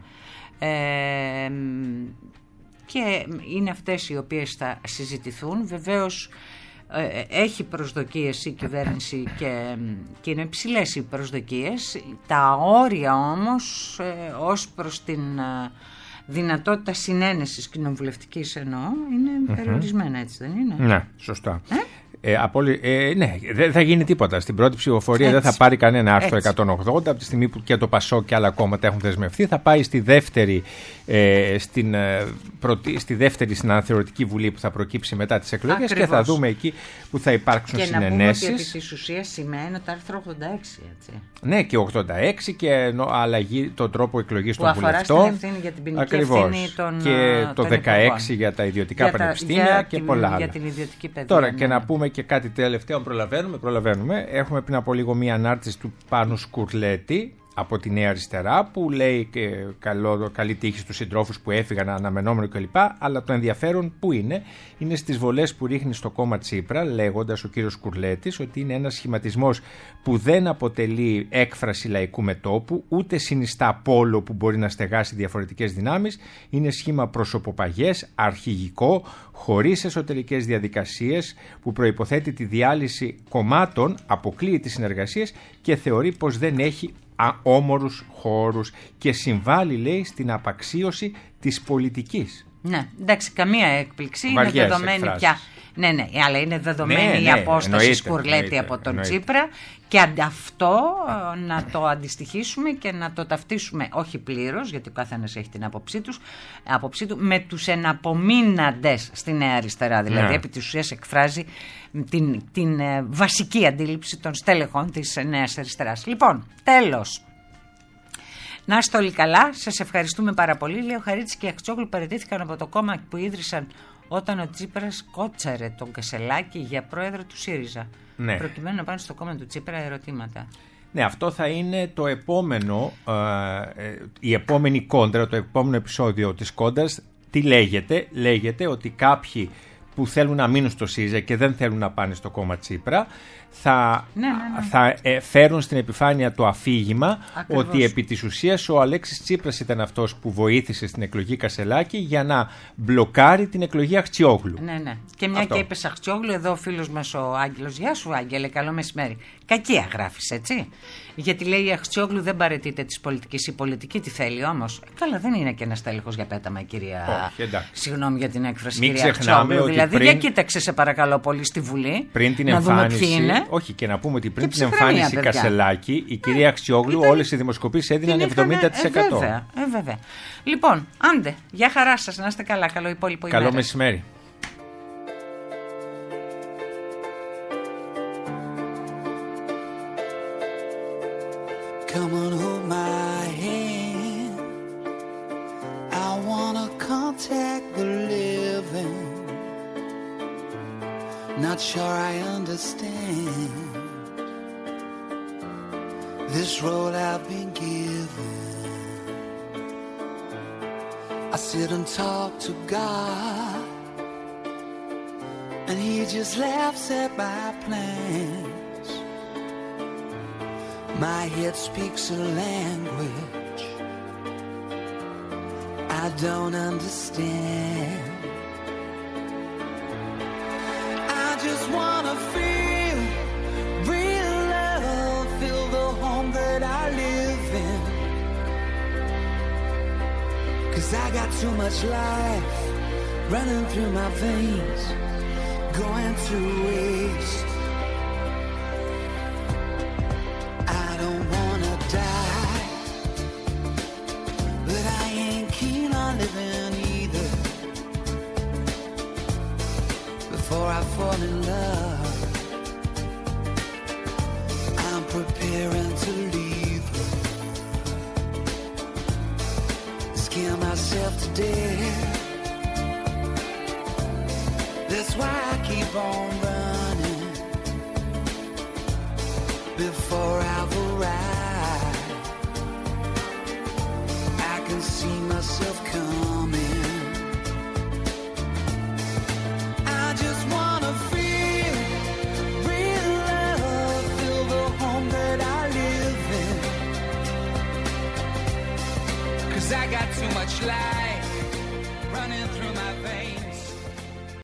Ε, και είναι αυτές οι οποίες θα συζητηθούν. Βεβαίως ε, έχει προσδοκίες η κυβέρνηση και, και είναι ψηλές οι προσδοκίες. Τα όρια όμως ε, ως προς την ε, δυνατότητα συνένεσης κοινοβουλευτικής εννοώ είναι mm-hmm. περιορισμένα, έτσι δεν είναι? Ναι, σωστά. Ε? Ε, απόλυ... ε, ναι, δεν θα γίνει τίποτα. Στην πρώτη ψηφοφορία έτσι. Δεν θα πάρει κανένα άρθρο έτσι. εκατόν ογδόντα, από τη στιγμή που και το ΠΑΣΟΚ και άλλα κόμματα έχουν δεσμευθεί. Θα πάει στη δεύτερη, ε, στην, ε, προτι... στη δεύτερη στην αναθεωρητική βουλή που θα προκύψει μετά τις εκλογές. Ακριβώς. Και θα δούμε εκεί που θα υπάρξουν και συνενέσεις. Και να πούμε ότι επί της ουσίας σημαίνει το άρθρο ογδόντα έξι, έτσι. Ναι, και ογδόντα έξι και αλλαγή τον τρόπο εκλογής που των βουλευτών. Που αφορά στην ευθύνη για την ποινική ευθύνη των και το των δεκαέξι για τα ιδιωτικά για πανεπιστήμια για και την, πολλά άλλα. Για την ιδιωτική παιδεία. Τώρα ναι. και να πούμε και κάτι τελευταίο, προλαβαίνουμε, προλαβαίνουμε. Έχουμε πριν από λίγο μία ανάρτηση του Πάνου Σκουρλέτη από τη Νέα Αριστερά που λέει και καλό, καλή τύχη στους συντρόφους που έφυγαν, αναμενόμενο κλπ. Αλλά το ενδιαφέρον που είναι, είναι στις βολές που ρίχνει στο κόμμα Τσίπρα, λέγοντας ο κύριος Σκουρλέτης ότι είναι ένας σχηματισμός που δεν αποτελεί έκφραση λαϊκού μετώπου, ούτε συνιστά πόλο που μπορεί να στεγάσει διαφορετικές δυνάμεις, είναι σχήμα προσωποπαγές, αρχηγικό, χωρίς εσωτερικές διαδικασίες, που προϋποθέτει τη διάλυση κομμάτων, αποκλείει τις συνεργασίες και θεωρεί πως δεν έχει όμορους χώρους και συμβάλλει, λέει, στην απαξίωση της πολιτικής. Ναι, εντάξει, καμία έκπληξη. Βαριές είναι δεδομένη εκφράσεις. πια. Ναι, ναι, αλλά είναι δεδομένη ναι, η ναι, απόσταση εννοείται, Σκουρλέτη εννοείται, από τον εννοείται. Τσίπρα, και αυτό να το αντιστοιχίσουμε και να το ταυτίσουμε, όχι πλήρως, γιατί ο καθένας έχει την άποψή, τους, άποψή του, με τους εναπομείναντες στη Νέα Αριστερά. Δηλαδή, ναι. επί της ουσίας εκφράζει την, την ε, βασική αντίληψη των στέλεχων της Νέας Αριστεράς. Λοιπόν, τέλος. Να είστε όλοι καλά, σας ευχαριστούμε πάρα πολύ. Λέει ο Χαρίτης και η Αχτσόγλου παραιτήθηκαν από το κόμμα που ίδρυσαν όταν ο Τσίπρας κότσαρε τον Κασελάκη για πρόεδρο του ΣΥΡΙΖΑ. Ναι. Προκειμένου να πάνε στο κόμμα του Τσίπρα ερωτήματα. Ναι, αυτό θα είναι το επόμενο, ε, η επόμενη κόντρα, το επόμενο επεισόδιο της κόντρας. Τι λέγεται? Λέγεται ότι κάποιοι που θέλουν να μείνουν στο ΣΥΡΙΖΑ και δεν θέλουν να πάνε στο κόμμα Τσίπρα, θα, ναι, ναι, ναι. θα ε, φέρουν στην επιφάνεια το αφήγημα Ακριβώς. ότι επί της ουσίας ο Αλέξης Τσίπρας ήταν αυτός που βοήθησε στην εκλογή Κασελάκη για να μπλοκάρει την εκλογή Αχτσιόγλου. Ναι, ναι. Και μια Αυτό. και είπες Αχτσιόγλου, εδώ ο φίλος μας ο Άγγελος. Γεια σου, Άγγελε, καλό μεσημέρι. Κακία γράφεις, έτσι. Γιατί λέει η Αχτσιόγλου δεν παραιτείται της πολιτικής. Η πολιτική τι θέλει όμως. Καλά, δεν είναι και ένας τέλεχος για πέταμα, η κυρία. Όχι, εντάξει. Συγγνώμη για την έκφραση, Μην κυρία ξεχνάμε Αχτσιόγλου. ότι Δηλαδή, πριν- για κοίταξε σε παρακαλώ πολύ στη Βουλή. Πριν την να δούμε εμφάνιση. ποιοι είναι. Όχι, και να πούμε ότι πριν Και την ψυχραιμία, εμφάνιση παιδιά. Κασελάκη, η κυρία Αχτσιόγλου, ήταν- όλες οι δημοσκοπήσεις έδιναν Την είχανε- εβδομήντα τοις εκατό. Ε, βέβαια, ε, βέβαια. Λοιπόν, άντε, για χαρά σας, να είστε καλά. Καλό υπόλοιπο Καλό ημέρα. μεσημέρι. Come on, hold my hand. I wanna contact the living. Not sure I understand this road I've been given. I sit and talk to God, and He just laughs at my plans. My head speaks a language I don't understand. I just wanna feel real love, feel the home that I live in. 'Cause I got too much life running through my veins, going to waste. I don't wanna die, but I ain't keen on living either. Before I fall in love, I'm preparing to leave her. Scare myself to death. That's why I keep on running. Before I've arrived, I can see myself coming. I just wanna feel real love, feel the home that I live in. 'Cause I got too much life